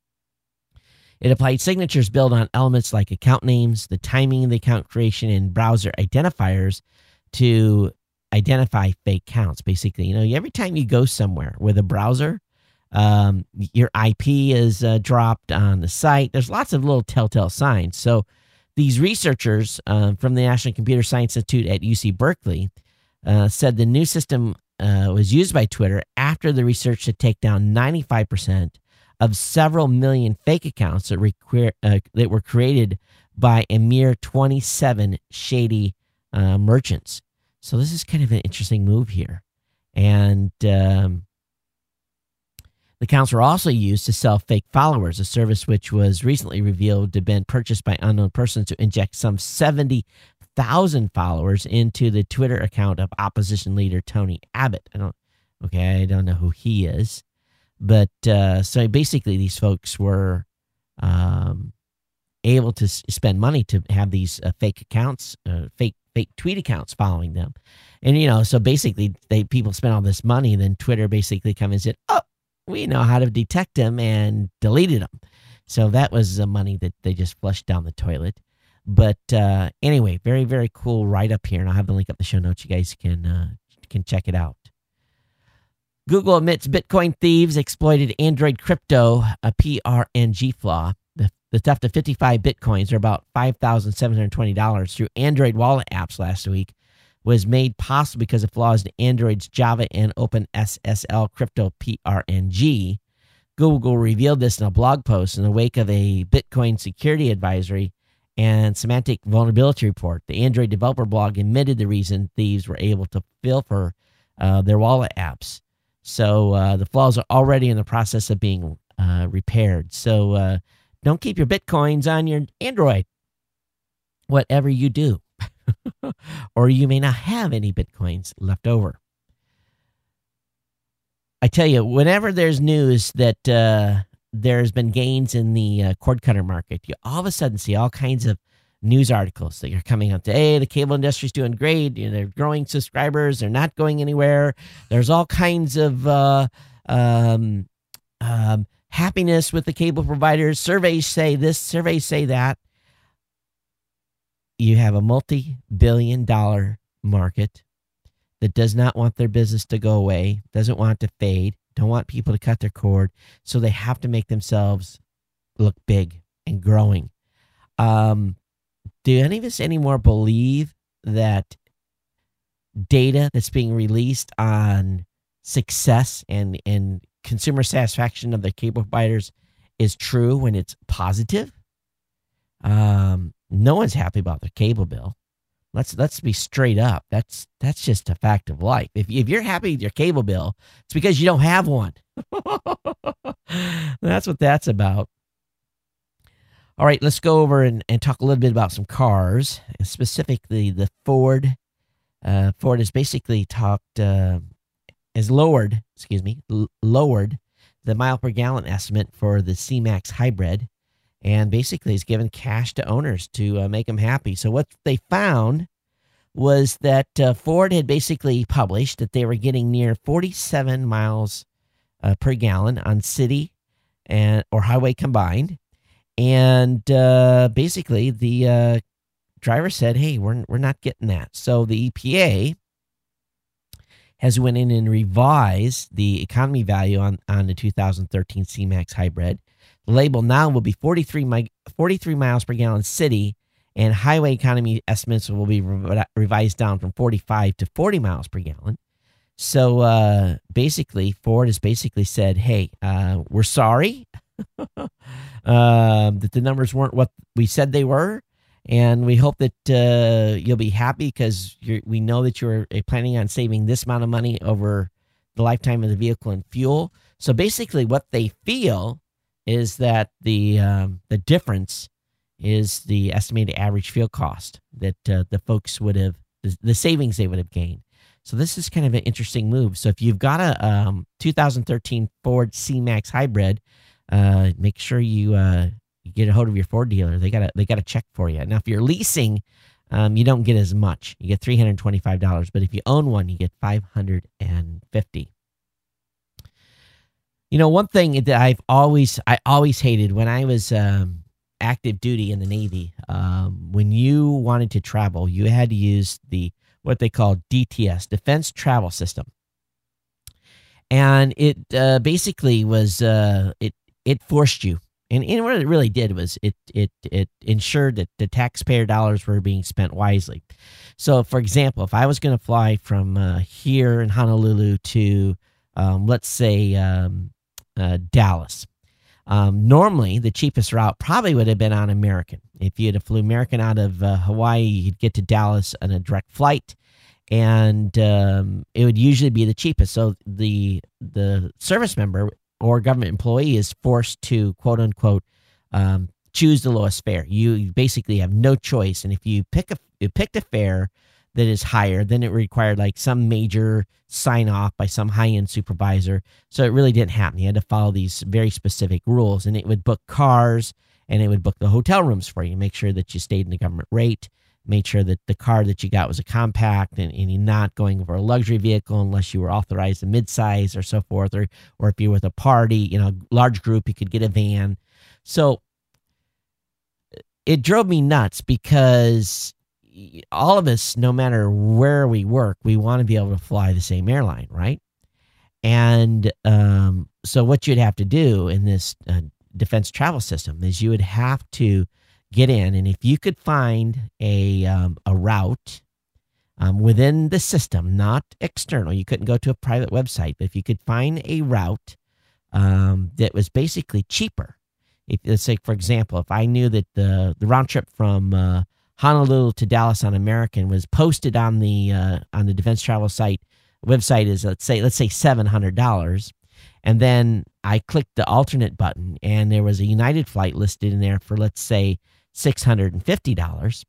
Speaker 1: It applied signatures built on elements like account names, the timing of the account creation, and browser identifiers to identify fake accounts. Basically, you know, every time you go somewhere with a browser, um, your I P is uh, dropped on the site. There's lots of little telltale signs. So these researchers uh, from the National Computer Science Institute at U C Berkeley uh, said the new system uh, was used by Twitter after the research to take down ninety-five percent of several million fake accounts that, require, uh, that were created by a mere twenty-seven shady uh, merchants. So this is kind of an interesting move here. And um, the accounts were also used to sell fake followers, a service which was recently revealed to have been purchased by unknown persons to inject some seventy thousand followers into the Twitter account of opposition leader Tony Abbott. I don't, okay, I don't know who he is. But uh, so basically these folks were um, able to s- spend money to have these uh, fake accounts, uh, fake fake tweet accounts following them. And, you know, so basically they people spent all this money, and then Twitter basically come and said, oh, we know how to detect them, and deleted them. So that was the money that they just flushed down the toilet. But uh, anyway, very, very cool write-up here, and I'll have the link up in the show notes. You guys can uh, can check it out. Google admits Bitcoin thieves exploited Android crypto, a P R N G flaw. The, the theft of fifty-five Bitcoins, or about five thousand seven hundred twenty dollars, through Android wallet apps last week was made possible because of flaws in Android's Java and OpenSSL crypto P R N G. Google revealed this in a blog post in the wake of a Bitcoin security advisory and semantic vulnerability report. The Android developer blog admitted the reason thieves were able to pilfer uh, their wallet apps. So uh, the flaws are already in the process of being uh, repaired. So uh, don't keep your Bitcoins on your Android, whatever you do. Or you may not have any Bitcoins left over. I tell you, whenever there's news that uh, there's been gains in the uh, cord cutter market, you all of a sudden see all kinds of news articles that are coming out to, hey, the cable industry's doing great. You know, they're growing subscribers. They're not going anywhere. There's all kinds of uh, um, um, happiness with the cable providers. Surveys say this, surveys say that. You have a multi-billion dollar market that does not want their business to go away, doesn't want it to fade, don't want people to cut their cord, so they have to make themselves look big and growing. Um, do any of us anymore believe that data that's being released on success and, and consumer satisfaction of the cable providers is true when it's positive? Um, no one's happy about their cable bill. Let's let's be straight up. That's that's just a fact of life. If if you're happy with your cable bill, it's because you don't have one. That's what that's about. All right, let's go over and, and talk a little bit about some cars, specifically the Ford. Uh, Ford has basically talked, uh, has lowered, excuse me, l- lowered the mile per gallon estimate for the C-Max hybrid, and basically has given cash to owners to uh, make them happy. So what they found was that uh, Ford had basically published that they were getting near forty-seven miles uh, per gallon on city and or highway combined. And uh, basically, the uh, driver said, hey, we're, we're not getting that. So the E P A has went in and revised the economy value on, on the two thousand thirteen C-Max hybrid. The label now will be forty-three, mi- forty-three miles per gallon city, and highway economy estimates will be re- revised down from forty-five to forty miles per gallon. So uh, basically, Ford has basically said, hey, uh, we're sorry uh, that the numbers weren't what we said they were. And we hope that uh, you'll be happy because we know that you're planning on saving this amount of money over the lifetime of the vehicle and fuel. So basically what they feel is that the um, the difference is the estimated average fuel cost that uh, the folks would have, the savings they would have gained. So this is kind of an interesting move. So if you've got a um, two thousand thirteen Ford C-Max hybrid, uh, make sure you... Uh, You get a hold of your Ford dealer. They got a they got a check for you. Now, if you're leasing, um, you don't get as much. You get three hundred twenty-five dollars. But if you own one, you get five hundred fifty dollars. You know, one thing that I've always I always hated when I was um, active duty in the Navy, um, when you wanted to travel, you had to use the what they call D T S, Defense Travel System, and it uh, basically was uh, it it forced you. And, and what it really did was it it it ensured that the taxpayer dollars were being spent wisely. So, for example, if I was going to fly from uh, here in Honolulu to, um, let's say, um, uh, Dallas, um, normally the cheapest route probably would have been on American. If you had flew American out of uh, Hawaii, you'd get to Dallas on a direct flight, and um, it would usually be the cheapest. So the the service member or government employee is forced to, quote unquote, um, choose the lowest fare. You basically have no choice. And if you pick a you picked a fare that is higher, then it required like some major sign off by some high end supervisor. So it really didn't happen. You had to follow these very specific rules, and it would book cars and it would book the hotel rooms for you. Make sure that you stayed in the government rate. Made sure that the car that you got was a compact and, and you're not going for a luxury vehicle unless you were authorized a midsize or so forth, or or if you're with a party, you know, large group, you could get a van. So it drove me nuts because all of us, no matter where we work, we want to be able to fly the same airline, right? And um, so what you'd have to do in this uh, defense travel system is you would have to get in, and if you could find a um, a route um, within the system, not external, you couldn't go to a private website, but if you could find a route um, that was basically cheaper. If, let's say, for example, if I knew that the the round trip from uh, Honolulu to Dallas on American was posted on the uh, on the defense travel site website is let's say let's say seven hundred dollars, and then I clicked the alternate button, and there was a United flight listed in there for, let's say, six hundred fifty dollars,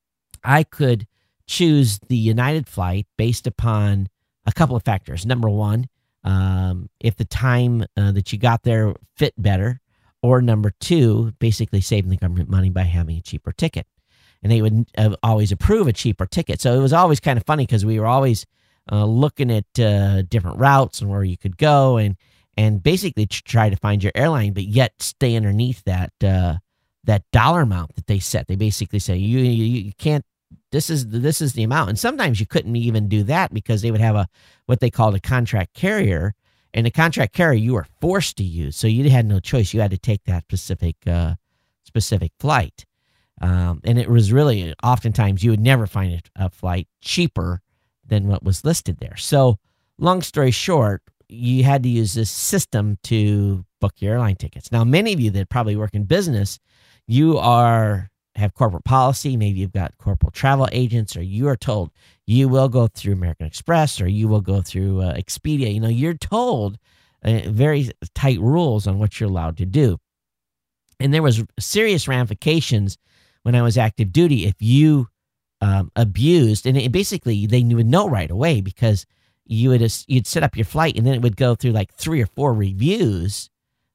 Speaker 1: I could choose the United flight based upon a couple of factors. Number one, um, if the time uh, that you got there fit better, or number two, basically saving the government money by having a cheaper ticket. And they would uh, always approve a cheaper ticket. So it was always kind of funny because we were always uh, looking at uh, different routes and where you could go and and basically try to find your airline, but yet stay underneath that uh, that dollar amount that they set. They basically say you, you you can't. This is this is the amount, and sometimes you couldn't even do that because they would have a what they called a contract carrier, and the contract carrier you were forced to use, so you had no choice. You had to take that specific uh, specific flight, um, and it was really oftentimes you would never find a, a flight cheaper than what was listed there. So, long story short, you had to use this system to book your airline tickets. Now, many of you that probably work in business, you are have corporate policy. Maybe you've got corporate travel agents, or you are told you will go through American Express, or you will go through uh, Expedia. You know, you're told uh, very tight rules on what you're allowed to do. And there was serious ramifications when I was active duty if you um, abused, and it, basically they would know right away because you would you'd set up your flight, and then it would go through like three or four reviews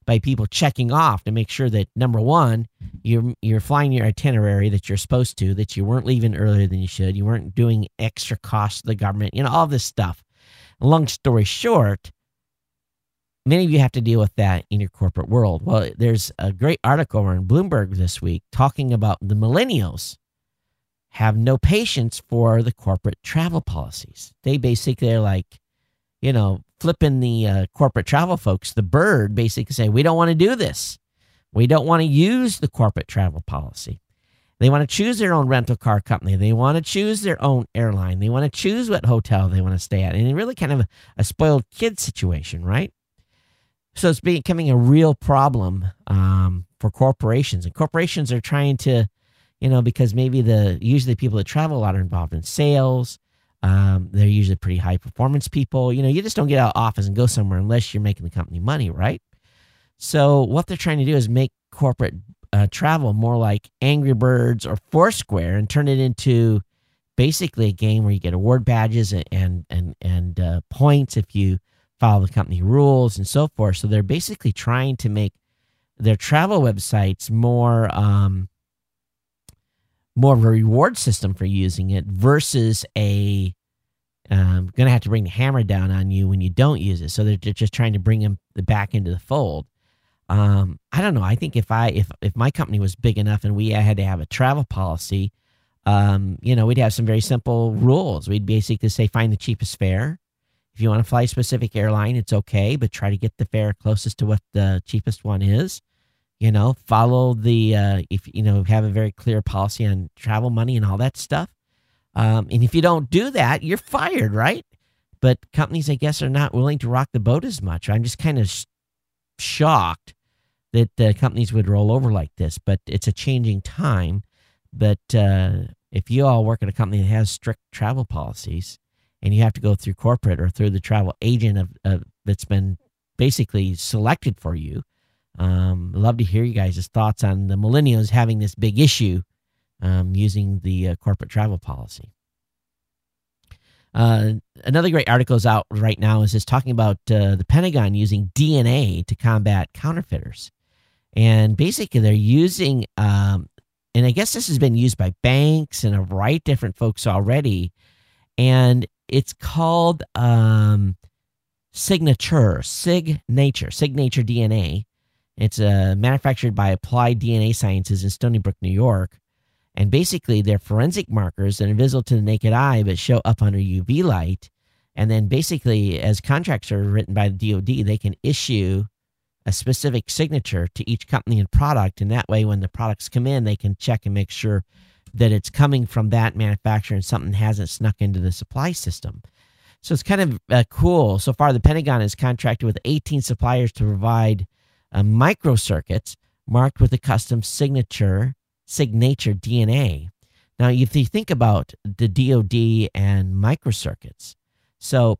Speaker 1: by people checking off to make sure that, number one, you're you're flying your itinerary that you're supposed to, that you weren't leaving earlier than you should, you weren't doing extra costs to the government, you know, all this stuff. Long story short, many of you have to deal with that in your corporate world. Well, there's a great article on Bloomberg this week talking about the millennials have no patience for the corporate travel policies. They basically are like, you know, flipping the uh, corporate travel folks, the bird, basically say, we don't want to do this. We don't want to use the corporate travel policy. They want to choose their own rental car company. They want to choose their own airline. They want to choose what hotel they want to stay at. And it's really kind of a, a spoiled kid situation, right? So it's becoming a real problem um, for corporations. And corporations are trying to, you know, because maybe the usually people that travel a lot are involved in sales. Um, they're usually pretty high performance people. You know, you just don't get out of office and go somewhere unless you're making the company money, right? So what they're trying to do is make corporate uh, travel more like Angry Birds or Foursquare and turn it into basically a game where you get award badges and and and, and uh, points if you follow the company rules and so forth. So they're basically trying to make their travel websites more um, more of a reward system for using it versus a um, going to have to bring the hammer down on you when you don't use it. So they're just trying to bring them back into the fold. Um, I don't know. I think if I if if my company was big enough and we had to have a travel policy, um, you know, we'd have some very simple rules. We'd basically say find the cheapest fare. If you want to fly a specific airline, it's okay, but try to get the fare closest to what the cheapest one is. You know, follow the, uh, if you know, have a very clear policy on travel money and all that stuff. Um, and if you don't do that, you're fired, right? But companies, I guess, are not willing to rock the boat as much. I'm just kind of sh- shocked that uh, companies would roll over like this, but it's a changing time. But uh, if you all work at a company that has strict travel policies and you have to go through corporate or through the travel agent of, of that's been basically selected for you, Um, I'd love to hear you guys' thoughts on the millennials having this big issue um, using the uh, corporate travel policy. Uh, another great article is out right now is just talking about uh, the Pentagon using D N A to combat counterfeiters. And basically they're using, um, and I guess this has been used by banks and a variety of different folks already, and it's called um, Signature, Signature, Signature D N A. It's uh, manufactured by Applied D N A Sciences in Stony Brook, New York. And basically, they're forensic markers that are invisible to the naked eye but show up under U V light. And then basically, as contracts are written by the D O D, they can issue a specific signature to each company and product. And that way, when the products come in, they can check and make sure that it's coming from that manufacturer and something hasn't snuck into the supply system. So it's kind of uh, cool. So far, the Pentagon has contracted with eighteen suppliers to provide uh, microcircuits marked with a custom signature, signature D N A. Now, if you think about the D O D and microcircuits, so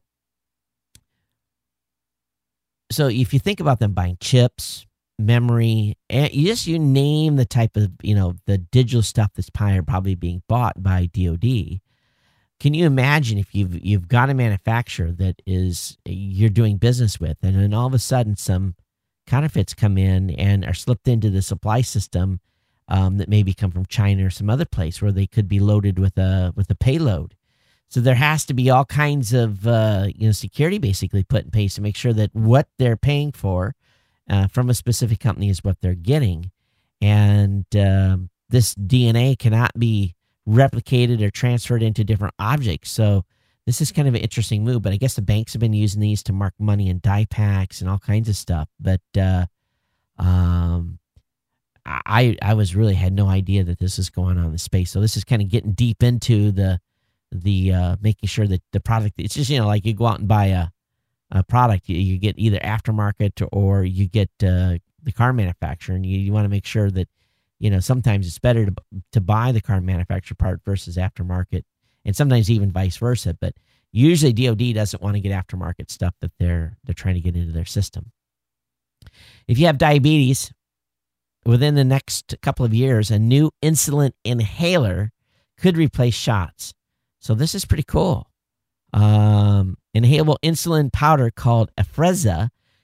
Speaker 1: so if you think about them buying chips, memory, and you just you name the type of, you know, the digital stuff that's probably being bought by D O D. Can you imagine if you've you've got a manufacturer that is you're doing business with, and then all of a sudden some counterfeits come in and are slipped into the supply system um, that maybe come from China or some other place where they could be loaded with a with a payload. So there has to be all kinds of uh, you know security basically put in place to make sure that what they're paying for uh, from a specific company is what they're getting, and uh, this D N A cannot be replicated or transferred into different objects. So this is kind of an interesting move, but I guess the banks have been using these to mark money in die packs and all kinds of stuff. But uh, um, I I was really had no idea that this is going on in the space. So this is kind of getting deep into the the uh, making sure that the product, it's just, you know, like you go out and buy a, a product, you, you get either aftermarket or you get uh, the car manufacturer, and you, you want to make sure that, you know, sometimes it's better to to buy the car manufacturer part versus aftermarket, and sometimes even vice versa. But usually D O D doesn't want to get aftermarket stuff that they're they're trying to get into their system. If you have diabetes, within the next couple of years, a new insulin inhaler could replace shots. So this is pretty cool. Um, inhalable insulin powder called Afrezza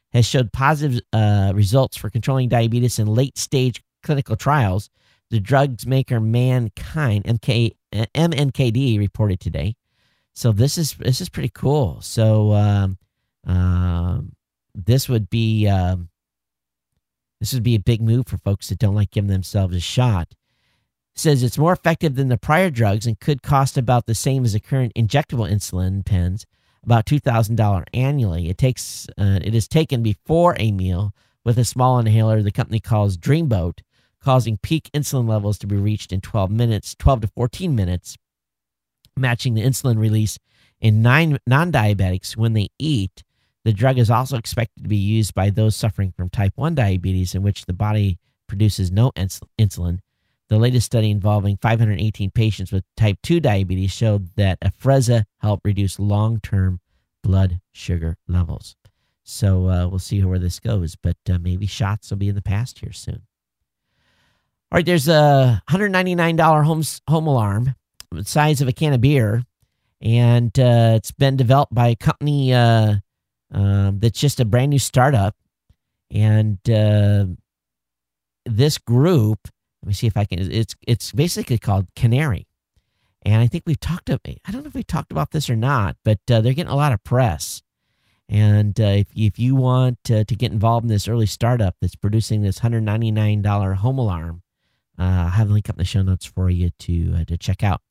Speaker 1: has showed positive uh, results for controlling diabetes in late-stage clinical trials, the drug's maker Mankind, M K, M N K D, reported today. So this is this is pretty cool. So um, um, this would be um, this would be a big move for folks that don't like giving themselves a shot. It says it's more effective than the prior drugs and could cost about the same as the current injectable insulin pens, about two thousand dollars annually. It takes uh, it is taken before a meal with a small inhaler the company calls Dreamboat, causing peak insulin levels to be reached in twelve minutes, twelve to fourteen minutes, matching the insulin release in nine non-diabetics when they eat. The drug is also expected to be used by those suffering from type one diabetes, in which the body produces no ins- insulin. The latest study involving five hundred eighteen patients with type two diabetes showed that Afrezza helped reduce long-term blood sugar levels. So uh, we'll see where this goes, but uh, maybe shots will be in the past here soon. All right, there's a one hundred ninety-nine dollars home, home alarm, the size of a can of beer, and uh, it's been developed by a company uh, uh, that's just a brand new startup. And uh, this group, let me see if I can, it's it's basically called Canary. And I think we've talked, about, I don't know if we talked about this or not, but uh, they're getting a lot of press. And uh, if, if you want uh, to get involved in this early startup that's producing this one hundred ninety-nine dollars home alarm, uh, I'll have a link up in the show notes for you to uh, to check out.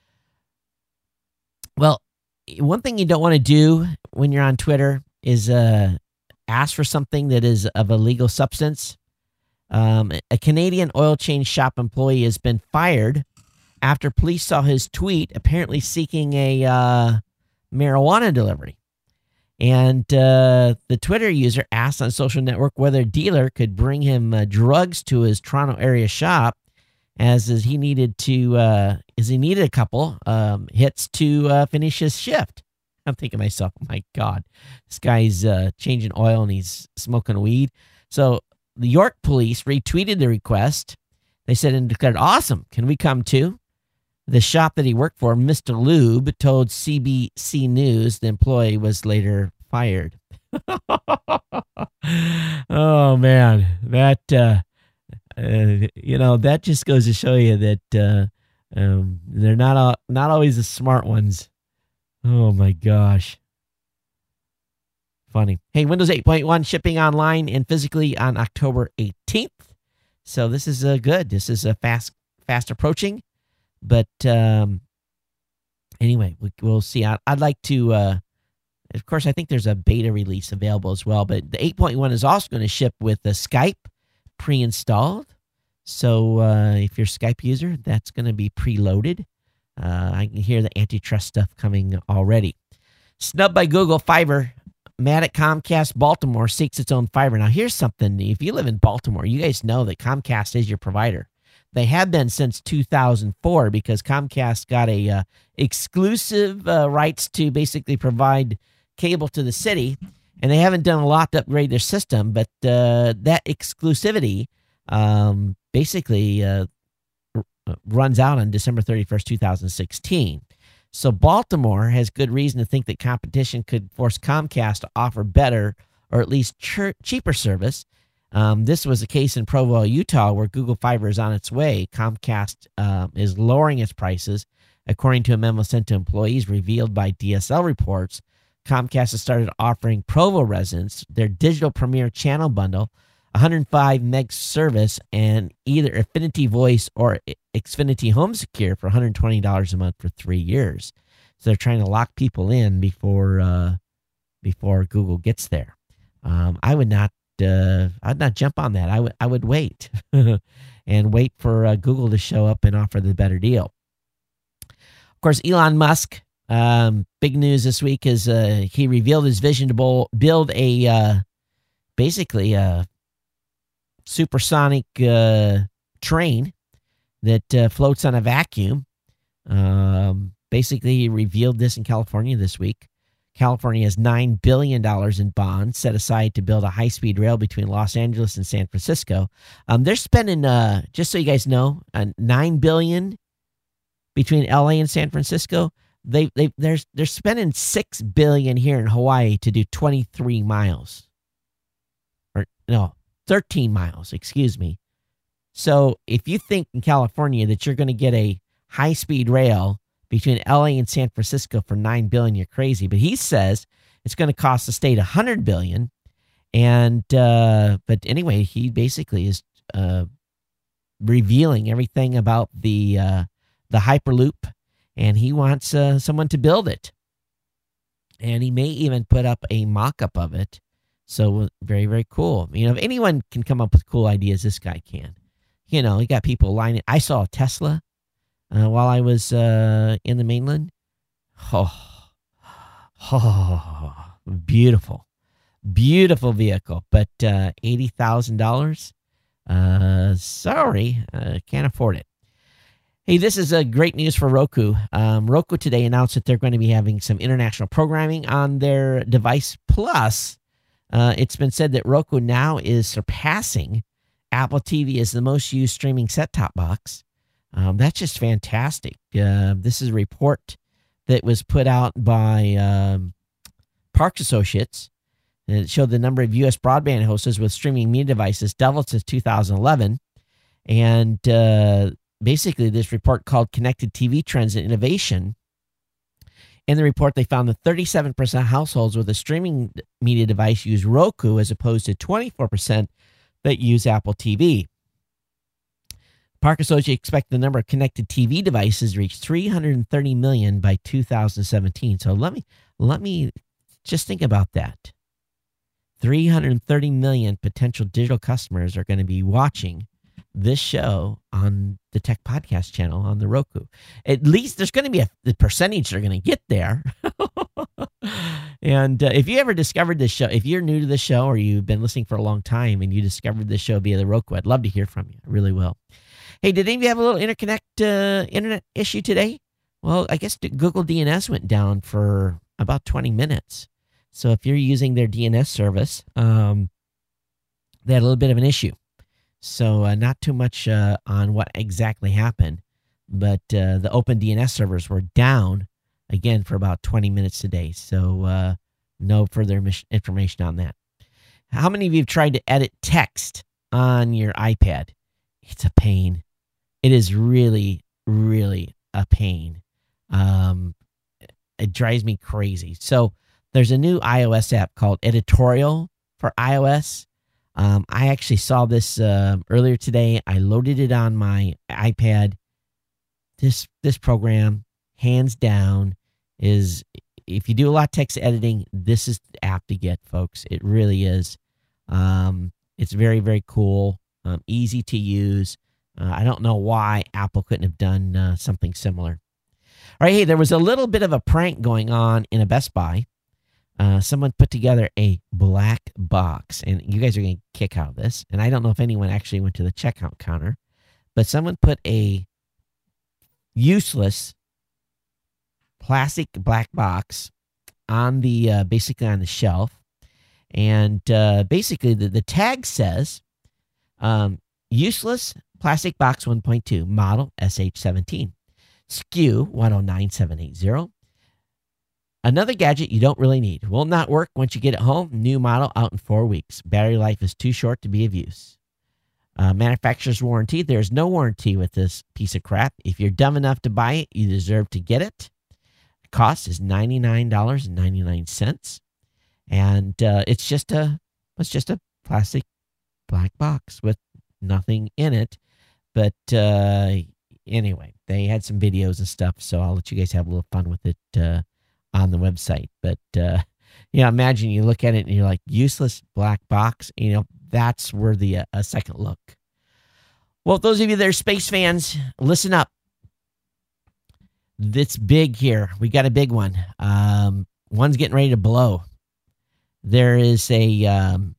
Speaker 1: Well, one thing you don't want to do when you're on Twitter is uh, ask for something that is of a legal substance. Um, a Canadian oil change shop employee has been fired after police saw his tweet apparently seeking a uh, marijuana delivery. And uh, the Twitter user asked on social network whether a dealer could bring him uh, drugs to his Toronto area shop, as, as he needed to, uh, as he needed a couple um, hits to uh, finish his shift. I'm thinking to myself, oh my God, this guy's uh, changing oil and he's smoking weed. So the York police retweeted the request. They said and declared, "Awesome, can we come too?" The shop that he worked for, Mister Lube, told C B C News the employee was later fired. Oh, man. That, uh, uh, you know, that just goes to show you that uh, um, they're not, uh, not always the smart ones. Oh, my gosh. Funny. Hey, Windows eight point one shipping online and physically on October eighteenth. So this is uh, good. This is a fast, fast approaching. But um, anyway, we, we'll see. I, I'd like to, uh, of course, I think there's a beta release available as well. But the eight point one is also going to ship with the Skype pre-installed. So uh, if you're a Skype user, that's going to be preloaded. Uh, I can hear the antitrust stuff coming already. Snubbed by Google, Fiverr. Mad at Comcast Baltimore seeks its own fiber. Now, here's something. If you live in Baltimore, you guys know that Comcast is your provider. They have been since two thousand four because Comcast got a uh, exclusive uh, rights to basically provide cable to the city, and they haven't done a lot to upgrade their system, but uh, that exclusivity um, basically uh, r- runs out on December thirty-first, twenty sixteen. So Baltimore has good reason to think that competition could force Comcast to offer better or at least ch- cheaper service. Um, this was the case in Provo, Utah, where Google Fiber is on its way. Comcast um, is lowering its prices, according to a memo sent to employees revealed by D S L reports. Comcast has started offering Provo residents their digital premier channel bundle, one hundred five meg service, and either Affinity Voice or Xfinity Home Secure for one hundred twenty dollars a month for three years. So they're trying to lock people in before uh, before Google gets there. Um, I would not. Uh, I'd not jump on that. I would I would wait and wait for uh, Google to show up and offer the better deal. Of course, Elon Musk. Um, big news this week is uh, he revealed his vision to bowl, build a uh, basically a supersonic uh, train that uh, floats on a vacuum. Um, basically, he revealed this in California this week. California has nine billion dollars in bonds set aside to build a high-speed rail between Los Angeles and San Francisco. Um, they're spending, uh, just so you guys know, uh, nine billion dollars between L A and San Francisco. They they they're they're spending six billion dollars here in Hawaii to do twenty-three miles. no, thirteen miles, excuse me. So if you think in California that you're going to get a high-speed rail between L A and San Francisco for nine billion dollars, you're crazy. But he says it's going to cost the state one hundred billion dollars. And, uh, but anyway, he basically is uh, revealing everything about the, uh, the Hyperloop, and he wants uh, someone to build it. And he may even put up a mock-up of it. So very, very cool. You know, if anyone can come up with cool ideas, this guy can. You know, he got people lining. I saw a Tesla uh, while I was uh, in the mainland. Oh, oh, beautiful, beautiful vehicle. But uh, eighty thousand dollars, uh, sorry, uh, can't afford it. Hey, this is a uh, great news for Roku. Um, Roku today announced that they're going to be having some international programming on their device. Plus, uh, it's been said that Roku now is surpassing Apple T V as the most used streaming set-top box. Um, that's just fantastic. Uh, this is a report that was put out by um, Parks Associates. And it showed the number of U S broadband hosts with streaming media devices doubled since two thousand eleven. And uh, basically, this report called Connected T V Trends and Innovation. In the report, they found that thirty-seven percent of households with a streaming media device use Roku as opposed to twenty-four percent that use Apple T V. Park Associates expect the number of connected T V devices to reach three hundred thirty million by two thousand seventeen. So let me let me just think about that. three hundred thirty million potential digital customers are going to be watching this show on the Tech Podcast channel on the Roku. At least there's going to be a the percentage they're going to get there. And uh, if you ever discovered this show, if you're new to the show or you've been listening for a long time and you discovered this show via the Roku, I'd love to hear from you. I really will. Hey, did any of you have a little interconnect uh, internet issue today? Well, I guess Google D N S went down for about twenty minutes. So if you're using their D N S service, um, they had a little bit of an issue. So uh, not too much uh, on what exactly happened, but uh, the Open D N S servers were down again for about twenty minutes today. So uh, no further mis- information on that. How many of you have tried to edit text on your iPad? It's a pain. It is really, really a pain. Um, it drives me crazy. So there's a new iOS app called Editorial for iOS. Um, I actually saw this uh, earlier today. I loaded it on my iPad. This this program, hands down, is, if you do a lot of text editing, this is the app to get, folks. It really is. Um, it's very, very cool, um, easy to use. Uh, I don't know why Apple couldn't have done uh, something similar. All right, hey, there was a little bit of a prank going on in a Best Buy. Uh, someone put together a black box, and you guys are going to kick out of this. And I don't know if anyone actually went to the checkout counter, but someone put a useless plastic black box on the uh, basically on the shelf, and uh, basically the, the tag says um, useless plastic box one point two, model S H seventeen, S K U one oh nine seven eight zero. Another gadget you don't really need. Will not work once you get it home. New model out in four weeks. Battery life is too short to be of use. Uh, manufacturer's warranty. There's no warranty with this piece of crap. If you're dumb enough to buy it, you deserve to get it. The cost is ninety-nine ninety-nine. And uh, it's just a it's just a plastic black box with nothing in it. But uh, anyway, they had some videos and stuff, so I'll let you guys have a little fun with it uh, on the website. But, uh, you know, imagine you look at it and you're like, useless black box. You know, that's worthy a, a second look. Well, those of you that are space fans, listen up. It's big here. We got a big one. Um, one's getting ready to blow. There is a, um,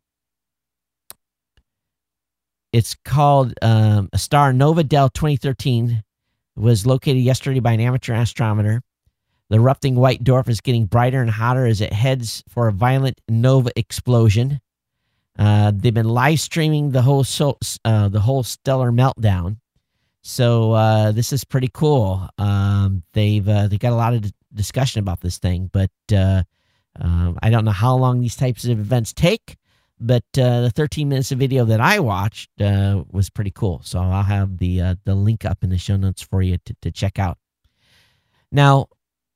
Speaker 1: it's called um, a star Nova Del twenty thirteen. It was located yesterday by an amateur astronomer. The erupting white dwarf is getting brighter and hotter as it heads for a violent nova explosion. Uh, they've been live streaming the whole so, uh, the whole stellar meltdown, so uh, this is pretty cool. Um, they've uh, they got a lot of d- discussion about this thing, but uh, um, I don't know how long these types of events take. but uh, the thirteen minutes of video that I watched uh, was pretty cool. So I'll have the uh, the link up in the show notes for you to, to check out. Now,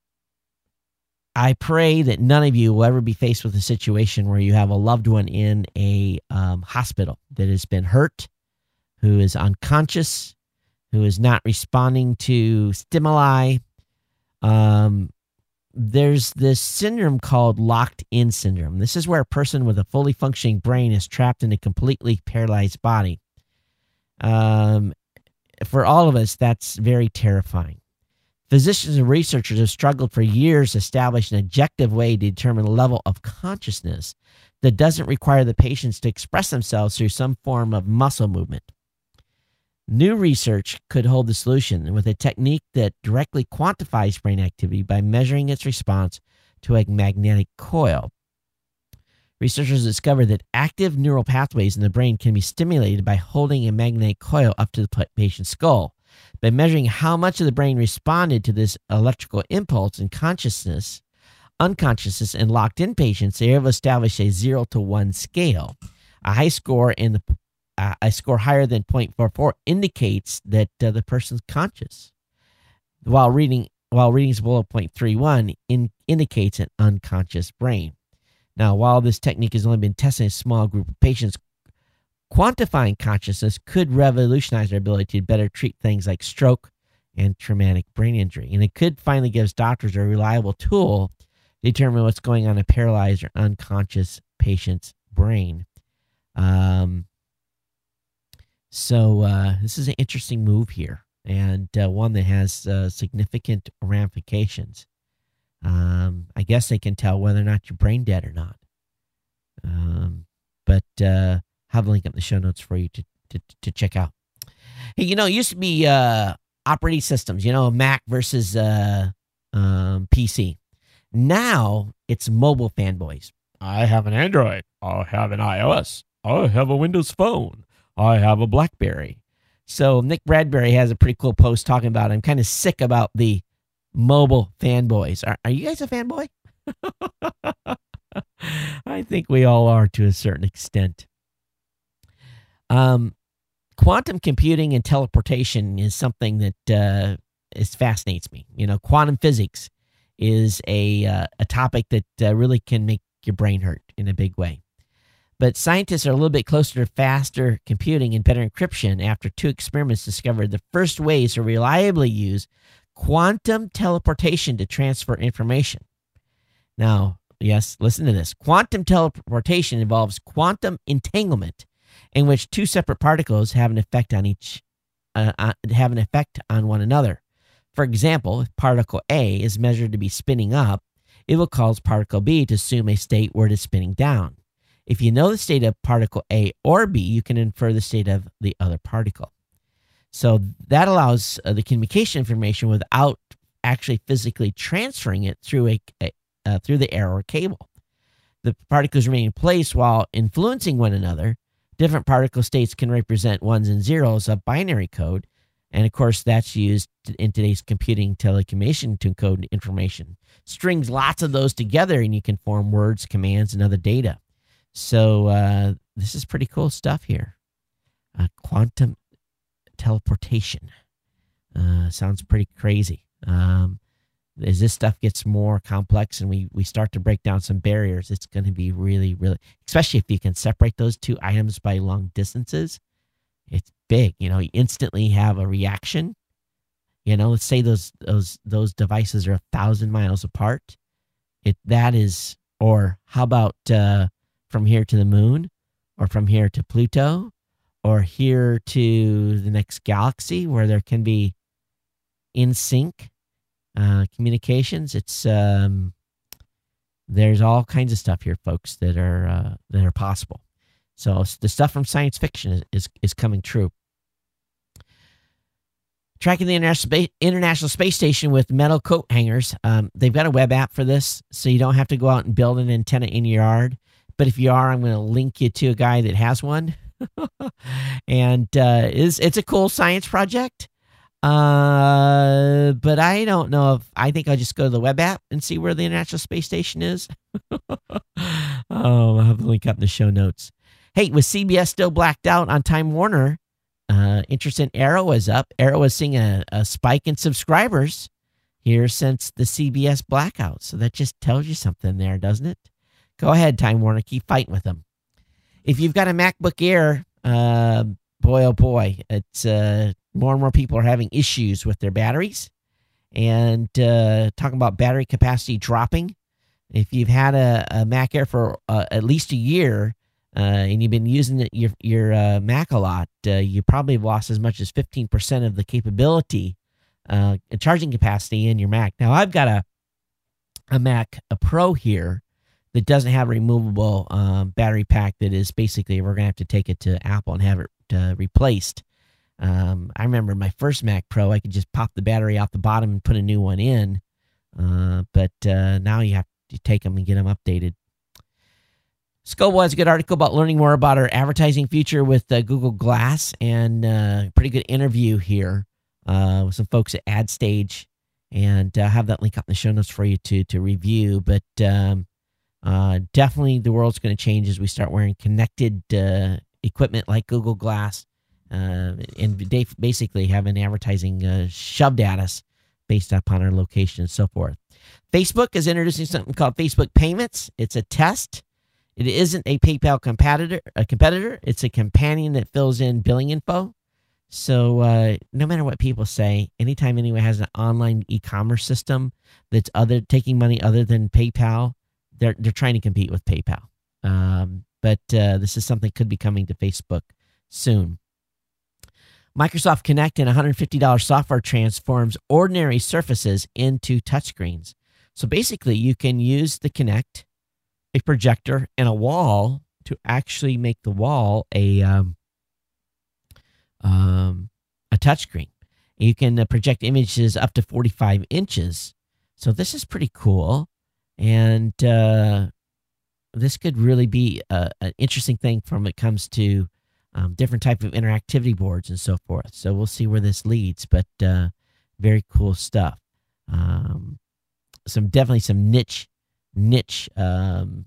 Speaker 1: I pray that none of you will ever be faced with a situation where you have a loved one in a um, hospital that has been hurt, who is unconscious, who is not responding to stimuli. Um, there's this syndrome called locked-in syndrome. This is where a person with a fully functioning brain is trapped in a completely paralyzed body. Um, for all of us, that's very terrifying. Physicians and researchers have struggled for years to establish an objective way to determine the level of consciousness that doesn't require the patients to express themselves through some form of muscle movement. New research could hold the solution with a technique that directly quantifies brain activity by measuring its response to a magnetic coil. Researchers discovered that active neural pathways in the brain can be stimulated by holding a magnetic coil up to the patient's skull. By measuring how much of the brain responded to this electrical impulse in consciousness, unconsciousness, and locked-in patients, they were able to establish a zero to one scale. A high score in the uh, a score higher than zero point four four indicates that uh, the person's conscious, while reading while readings below zero point three one in, indicates an unconscious brain. Now, while this technique has only been tested in a small group of patients, quantifying consciousness could revolutionize our ability to better treat things like stroke and traumatic brain injury. And it could finally give doctors a reliable tool to determine what's going on in a paralyzed or unconscious patient's brain. Um, so uh, this is an interesting move here, and uh, one that has uh, significant ramifications. Um, I guess they can tell whether or not you're brain dead or not. Um, but... Uh, have a link up in the show notes for you to, to, to check out. Hey, you know, it used to be uh, operating systems, you know, Mac versus uh, um, P C. Now it's mobile fanboys. I have an Android. I have an iOS. I have a Windows Phone. I have a BlackBerry. So Nick Bradbury has a pretty cool post talking about, I'm kind of sick about the mobile fanboys. Are, are you guys a fanboy? I think we all are to a certain extent. Um, quantum computing and teleportation is something that uh, is fascinates me. You know, quantum physics is a uh, a topic that uh, really can make your brain hurt in a big way. But scientists are a little bit closer to faster computing and better encryption after two experiments discovered the first ways to reliably use quantum teleportation to transfer information. Now, yes, listen to this. Quantum teleportation involves quantum entanglement, in which two separate particles have an effect on each, uh, uh, have an effect on one another. For example, if particle A is measured to be spinning up, it will cause particle B to assume a state where it is spinning down. If you know the state of particle A or B, you can infer the state of the other particle. So that allows uh, the communication information without actually physically transferring it through a, a uh, through the air or cable. The particles remain in place while influencing one another. Different particle states can represent ones and zeros of binary code, and of course that's used in today's computing telecommunication to encode information. Strings lots of those together, and you can form words, commands, and other data. So uh, this is pretty cool stuff here. Uh, quantum teleportation uh, sounds pretty crazy. Um, as this stuff gets more complex and we, we start to break down some barriers, it's going to be really, really, especially if you can separate those two items by long distances, it's big. You know, you instantly have a reaction. You know, let's say those those those devices are a thousand miles apart. It that is, or how about uh, from here to the moon, or from here to Pluto, or here to the next galaxy, where there can be in sync uh, communications. It's um, there's all kinds of stuff here, folks, that are uh, that are possible. So the stuff from science fiction is is, is coming true. Tracking the International Space, International Space Station with metal coat hangers. Um, they've got a web app for this, so you don't have to go out and build an antenna in your yard. But if you are, I'm going to link you to a guy that has one. and uh, it's, it's a cool science project. Uh, but I don't know if I think I'll just go to the web app and see where the International Space Station is. Oh, I'll have the link up in the show notes. Hey, with C B S still blacked out on Time Warner, uh, interest in Arrow is up. Arrow is seeing a, a spike in subscribers here since the C B S blackout. So that just tells you something there, doesn't it? Go ahead, Time Warner. Keep fighting with them. If you've got a MacBook Air, uh, boy, oh boy, it's uh, more and more people are having issues with their batteries. And uh, talking about battery capacity dropping, if you've had a, a Mac Air for uh, at least a year uh, and you've been using it, your your uh, Mac a lot, uh, you probably have lost as much as fifteen percent of the capability, uh, charging capacity in your Mac. Now, I've got a a Mac, a Pro here that doesn't have a removable um, battery pack. That is basically, we're going to have to take it to Apple and have it uh, replaced. Um, I remember my first Mac Pro, I could just pop the battery out the bottom and put a new one in. Uh, but uh, now you have to take them and get them updated. Scoble has a good article about learning more about our advertising future with uh, Google Glass, and uh, pretty good interview here uh, with some folks at AdStage. And I uh, have that link up in the show notes for you to, to review. But um, uh, definitely the world's going to change as we start wearing connected uh, equipment like Google Glass. Uh, and they basically have an advertising uh, shoved at us based upon our location and so forth. Facebook is introducing something called Facebook Payments. It's a test. It isn't a PayPal competitor. A competitor. It's a companion that fills in billing info. So uh, no matter what people say, anytime anyone has an online e-commerce system that's other taking money other than PayPal, they're they're trying to compete with PayPal. Um, but uh, this is something could be coming to Facebook soon. Microsoft Kinect and one hundred fifty dollars software transforms ordinary surfaces into touchscreens. So basically, you can use the Kinect, a projector, and a wall to actually make the wall a um, um, a touchscreen. You can uh, project images up to forty-five inches. So this is pretty cool, and uh, this could really be a, an interesting thing from when it comes to Um, different type of interactivity boards and so forth. So we'll see where this leads, but uh, very cool stuff. Um, some definitely some niche niche um,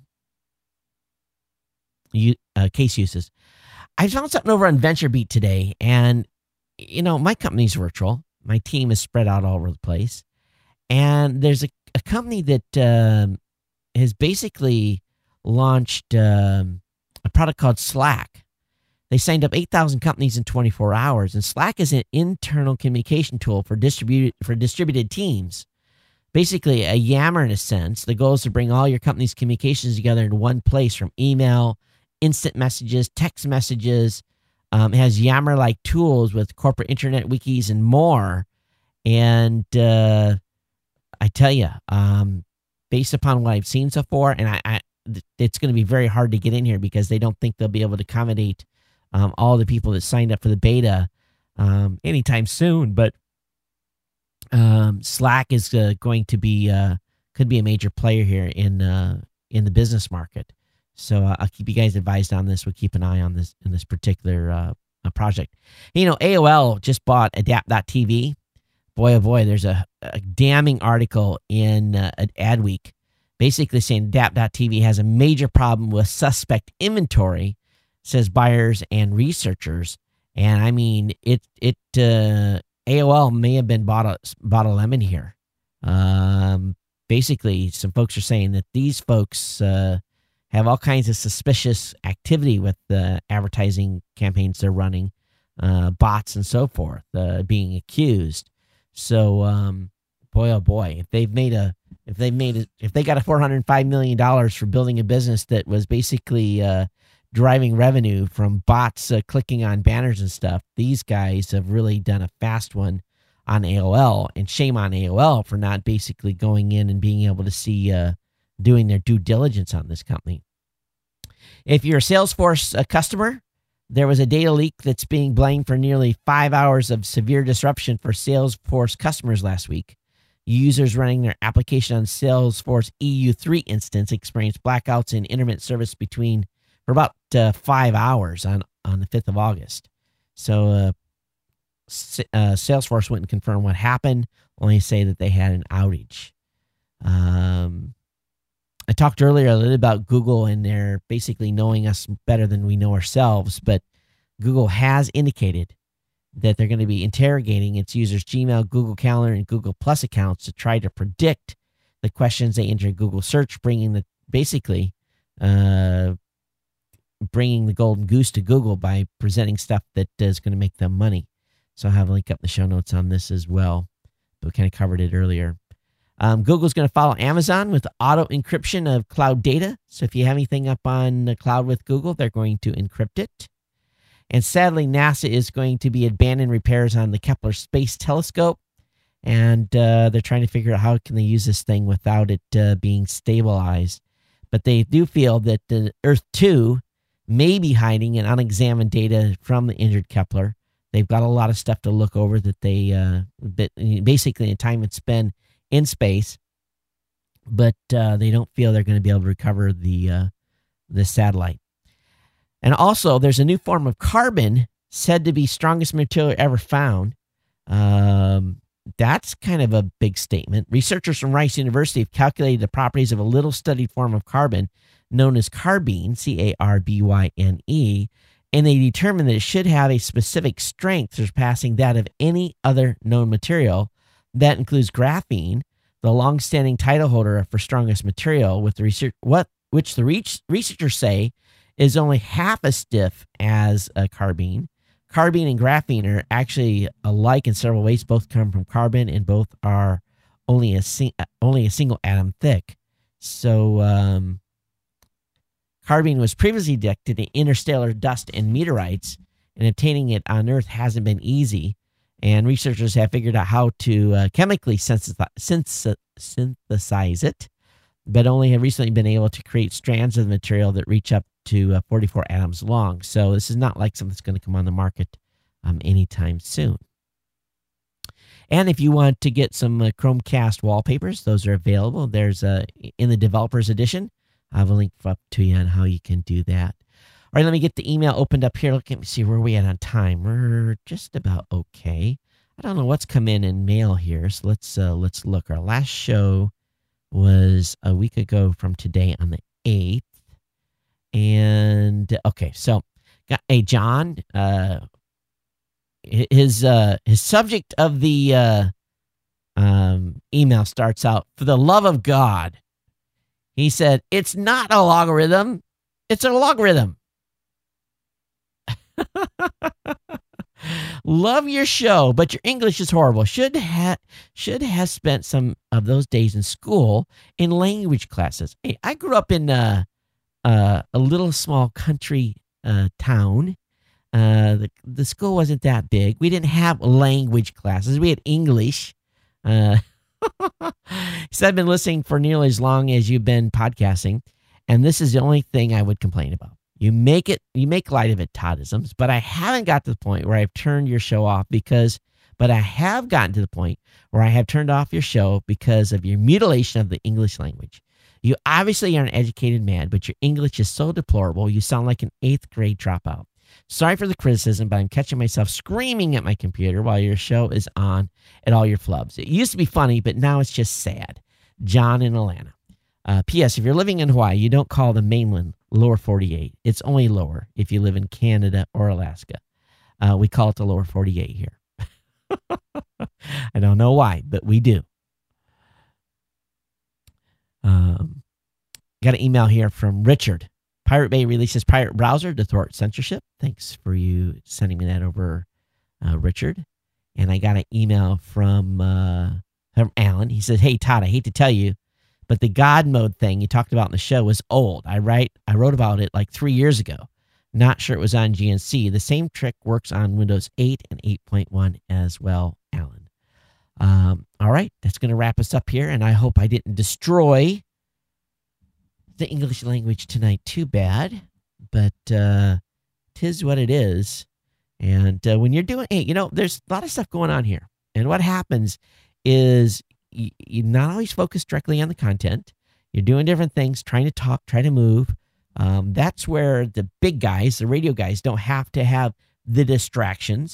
Speaker 1: u- uh, case uses. I found something over on VentureBeat today, and you know my company's virtual. My team is spread out all over the place, and there's a, a company that um, has basically launched um, a product called Slack. They signed up eight thousand companies in twenty-four hours, and Slack is an internal communication tool for distributed for distributed teams. Basically, a Yammer in a sense. The goal is to bring all your company's communications together in one place, from email, instant messages, text messages. Um, it has Yammer-like tools with corporate internet wikis and more. And uh, I tell you, um, based upon what I've seen so far, and I, I it's going to be very hard to get in here because they don't think they'll be able to accommodate Um, all the people that signed up for the beta um, anytime soon. But um, Slack is uh, going to be, uh, could be a major player here in uh, in the business market. So uh, I'll keep you guys advised on this. We'll keep an eye on this in this particular uh, project. You know, A O L just bought Adapt dot T V. Boy, oh boy, there's a, a damning article in uh, Adweek basically saying Adapt dot T V has a major problem with suspect inventory, says buyers and researchers. And I mean, it, it, uh, A O L may have been bought a, bought a lemon here. Um, basically, some folks are saying that these folks uh, have all kinds of suspicious activity with the advertising campaigns they're running, uh, bots and so forth, uh, being accused. So, um, boy, oh boy, if they've made a, if they've made it, if they got a four hundred five million dollars for building a business that was basically, uh, driving revenue from bots uh, clicking on banners and stuff, these guys have really done a fast one on A O L, and shame on A O L for not basically going in and being able to see, uh, doing their due diligence on this company. If you're a Salesforce uh, customer, there was a data leak that's being blamed for nearly five hours of severe disruption for Salesforce customers last week. Users running their application on Salesforce E U three instance experienced blackouts and intermittent service between for about uh, five hours on, on the fifth of August. So uh, uh, Salesforce wouldn't confirm what happened, only say that they had an outage. Um, I talked earlier a little about Google and they're basically knowing us better than we know ourselves, but Google has indicated that they're going to be interrogating its users' Gmail, Google Calendar, and Google Plus accounts to try to predict the questions they enter in Google search, bringing the basically uh, bringing the golden goose to Google by presenting stuff that is going to make them money. So I'll have a link up in the show notes on this as well. But we kind of covered it earlier. Um, Google's going to follow Amazon with auto encryption of cloud data. So if you have anything up on the cloud with Google, they're going to encrypt it. And sadly, NASA is going to be abandoning repairs on the Kepler Space Telescope. And uh, they're trying to figure out how can they use this thing without it uh, being stabilized. But they do feel that the Earth two may be hiding an unexamined data from the injured Kepler. They've got a lot of stuff to look over that they uh, basically the time it's spent in space, but uh, they don't feel they're going to be able to recover the uh, the satellite. And also, there's a new form of carbon said to be strongest material ever found. Um, that's kind of a big statement. Researchers from Rice University have calculated the properties of a little studied form of carbon known as carbene, C A R B Y N E, and they determined that it should have a specific strength surpassing that of any other known material. That includes graphene, the long-standing title holder for strongest material, with the research, what which the researchers say is only half as stiff as a carbene. Carbene and graphene are actually alike in several ways. Both come from carbon, and both are only a sing, only a single atom thick. So, um, carbene was previously detected in interstellar dust and meteorites, and obtaining it on Earth hasn't been easy. And researchers have figured out how to uh, chemically synthesize, synthesize it, but only have recently been able to create strands of the material that reach up to uh, forty-four atoms long. So this is not like something that's going to come on the market um, anytime soon. And if you want to get some uh, Chromecast wallpapers, those are available. There's a, in the developers edition. I have a link up to you on how you can do that. All right, let me get the email opened up here. Look at me, see where we at on time. We're just about okay. I don't know what's come in in mail here, so let's uh, let's look. Our last show was a week ago from today on the eighth. And okay, so got hey John, uh, his uh, his subject of the uh, um, email starts out, "For the love of God," he said, "It's not a logarithm; it's a logarithm." Love your show, but your English is horrible. Should have should have spent some of those days in school in language classes. Hey, I grew up in uh, uh, a little small country uh, town. Uh, the the school wasn't that big. We didn't have language classes. We had English. Uh, so I've been listening for nearly as long as you've been podcasting, and this is the only thing I would complain about. You make it, you make light of it, Toddisms, but I haven't got to the point where I've turned your show off because, but I have gotten to the point where I have turned off your show because of your mutilation of the English language. You obviously are an educated man, but your English is so deplorable, you sound like an eighth grade dropout. Sorry for the criticism, but I'm catching myself screaming at my computer while your show is on at all your flubs. It used to be funny, but now it's just sad. John in Atlanta. Uh, P S. If you're living in Hawaii, you don't call the mainland lower forty-eight. It's only lower if you live in Canada or Alaska. Uh, we call it the lower forty-eight here. I don't know why, but we do. Um, got an email here from Richard. Pirate Bay releases pirate browser to thwart censorship. Thanks for you sending me that over, uh, Richard. And I got an email from, uh, from Alan. He said, "Hey, Todd, I hate to tell you, but the God mode thing you talked about in the show was old. I write, I wrote about it like three years ago. Not sure it was on G N C. The same trick works on Windows eight and eight point one as well, Alan." Um, all right, that's going to wrap us up here, and I hope I didn't destroy the English language tonight too bad, but uh, 'tis what it is. And uh, when you're doing, hey, you know, there's a lot of stuff going on here, and what happens is you're not always focused directly on the content. You're doing different things, trying to talk, try to move. Um, that's where the big guys, the radio guys, don't have to have the distractions.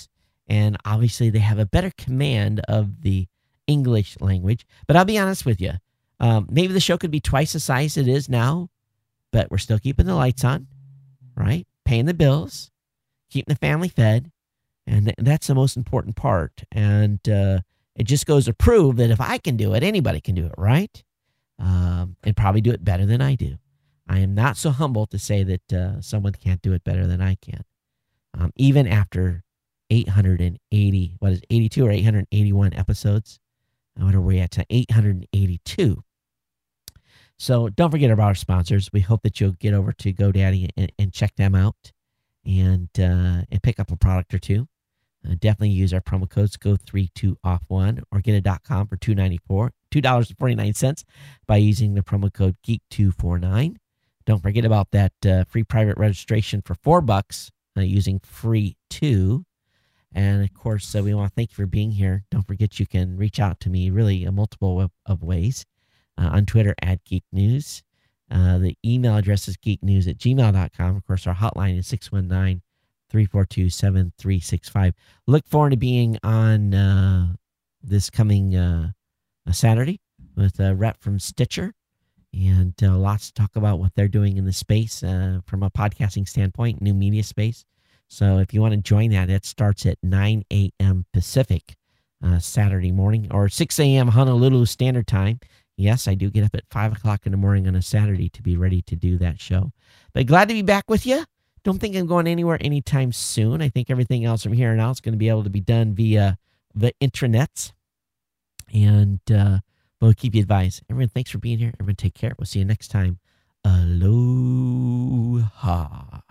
Speaker 1: And obviously, they have a better command of the English language. But I'll be honest with you. Um, maybe the show could be twice the size it is now, but we're still keeping the lights on, right? Paying the bills, keeping the family fed. And th- that's the most important part. And uh, it just goes to prove that if I can do it, anybody can do it, right? Um, and probably do it better than I do. I am not so humble to say that uh, someone can't do it better than I can. Um, even after eight hundred eighty, what is it, eighty-two or eight hundred eighty-one episodes? What are we at? To eight hundred eighty-two. So don't forget about our sponsors. We hope that you'll get over to GoDaddy and, and check them out and uh, and pick up a product or two. Uh, definitely use our promo codes Go three two off one or get a dot com for two ninety-four, two dollars and forty-nine cents by using the promo code Geek two forty-nine. Don't forget about that uh, free private registration for four bucks uh, using free two. And of course, uh, we want to thank you for being here. Don't forget you can reach out to me really a multiple of, of ways uh, on Twitter at Geek News. Uh, the email address is geeknews at gmail dot com. Of course, our hotline is six one nine, three four two, seven three six five. Look forward to being on uh, this coming uh, Saturday with a rep from Stitcher. And uh, lots to talk about what they're doing in the space uh, from a podcasting standpoint, new media space. So if you want to join that, it starts at nine a.m. Pacific uh, Saturday morning or six a.m. Honolulu Standard Time. Yes, I do get up at five o'clock in the morning on a Saturday to be ready to do that show. But glad to be back with you. Don't think I'm going anywhere anytime soon. I think everything else from here on out is going to be able to be done via the intranets. And uh, we'll keep you advised. Everyone, thanks for being here. Everyone, take care. We'll see you next time. Aloha.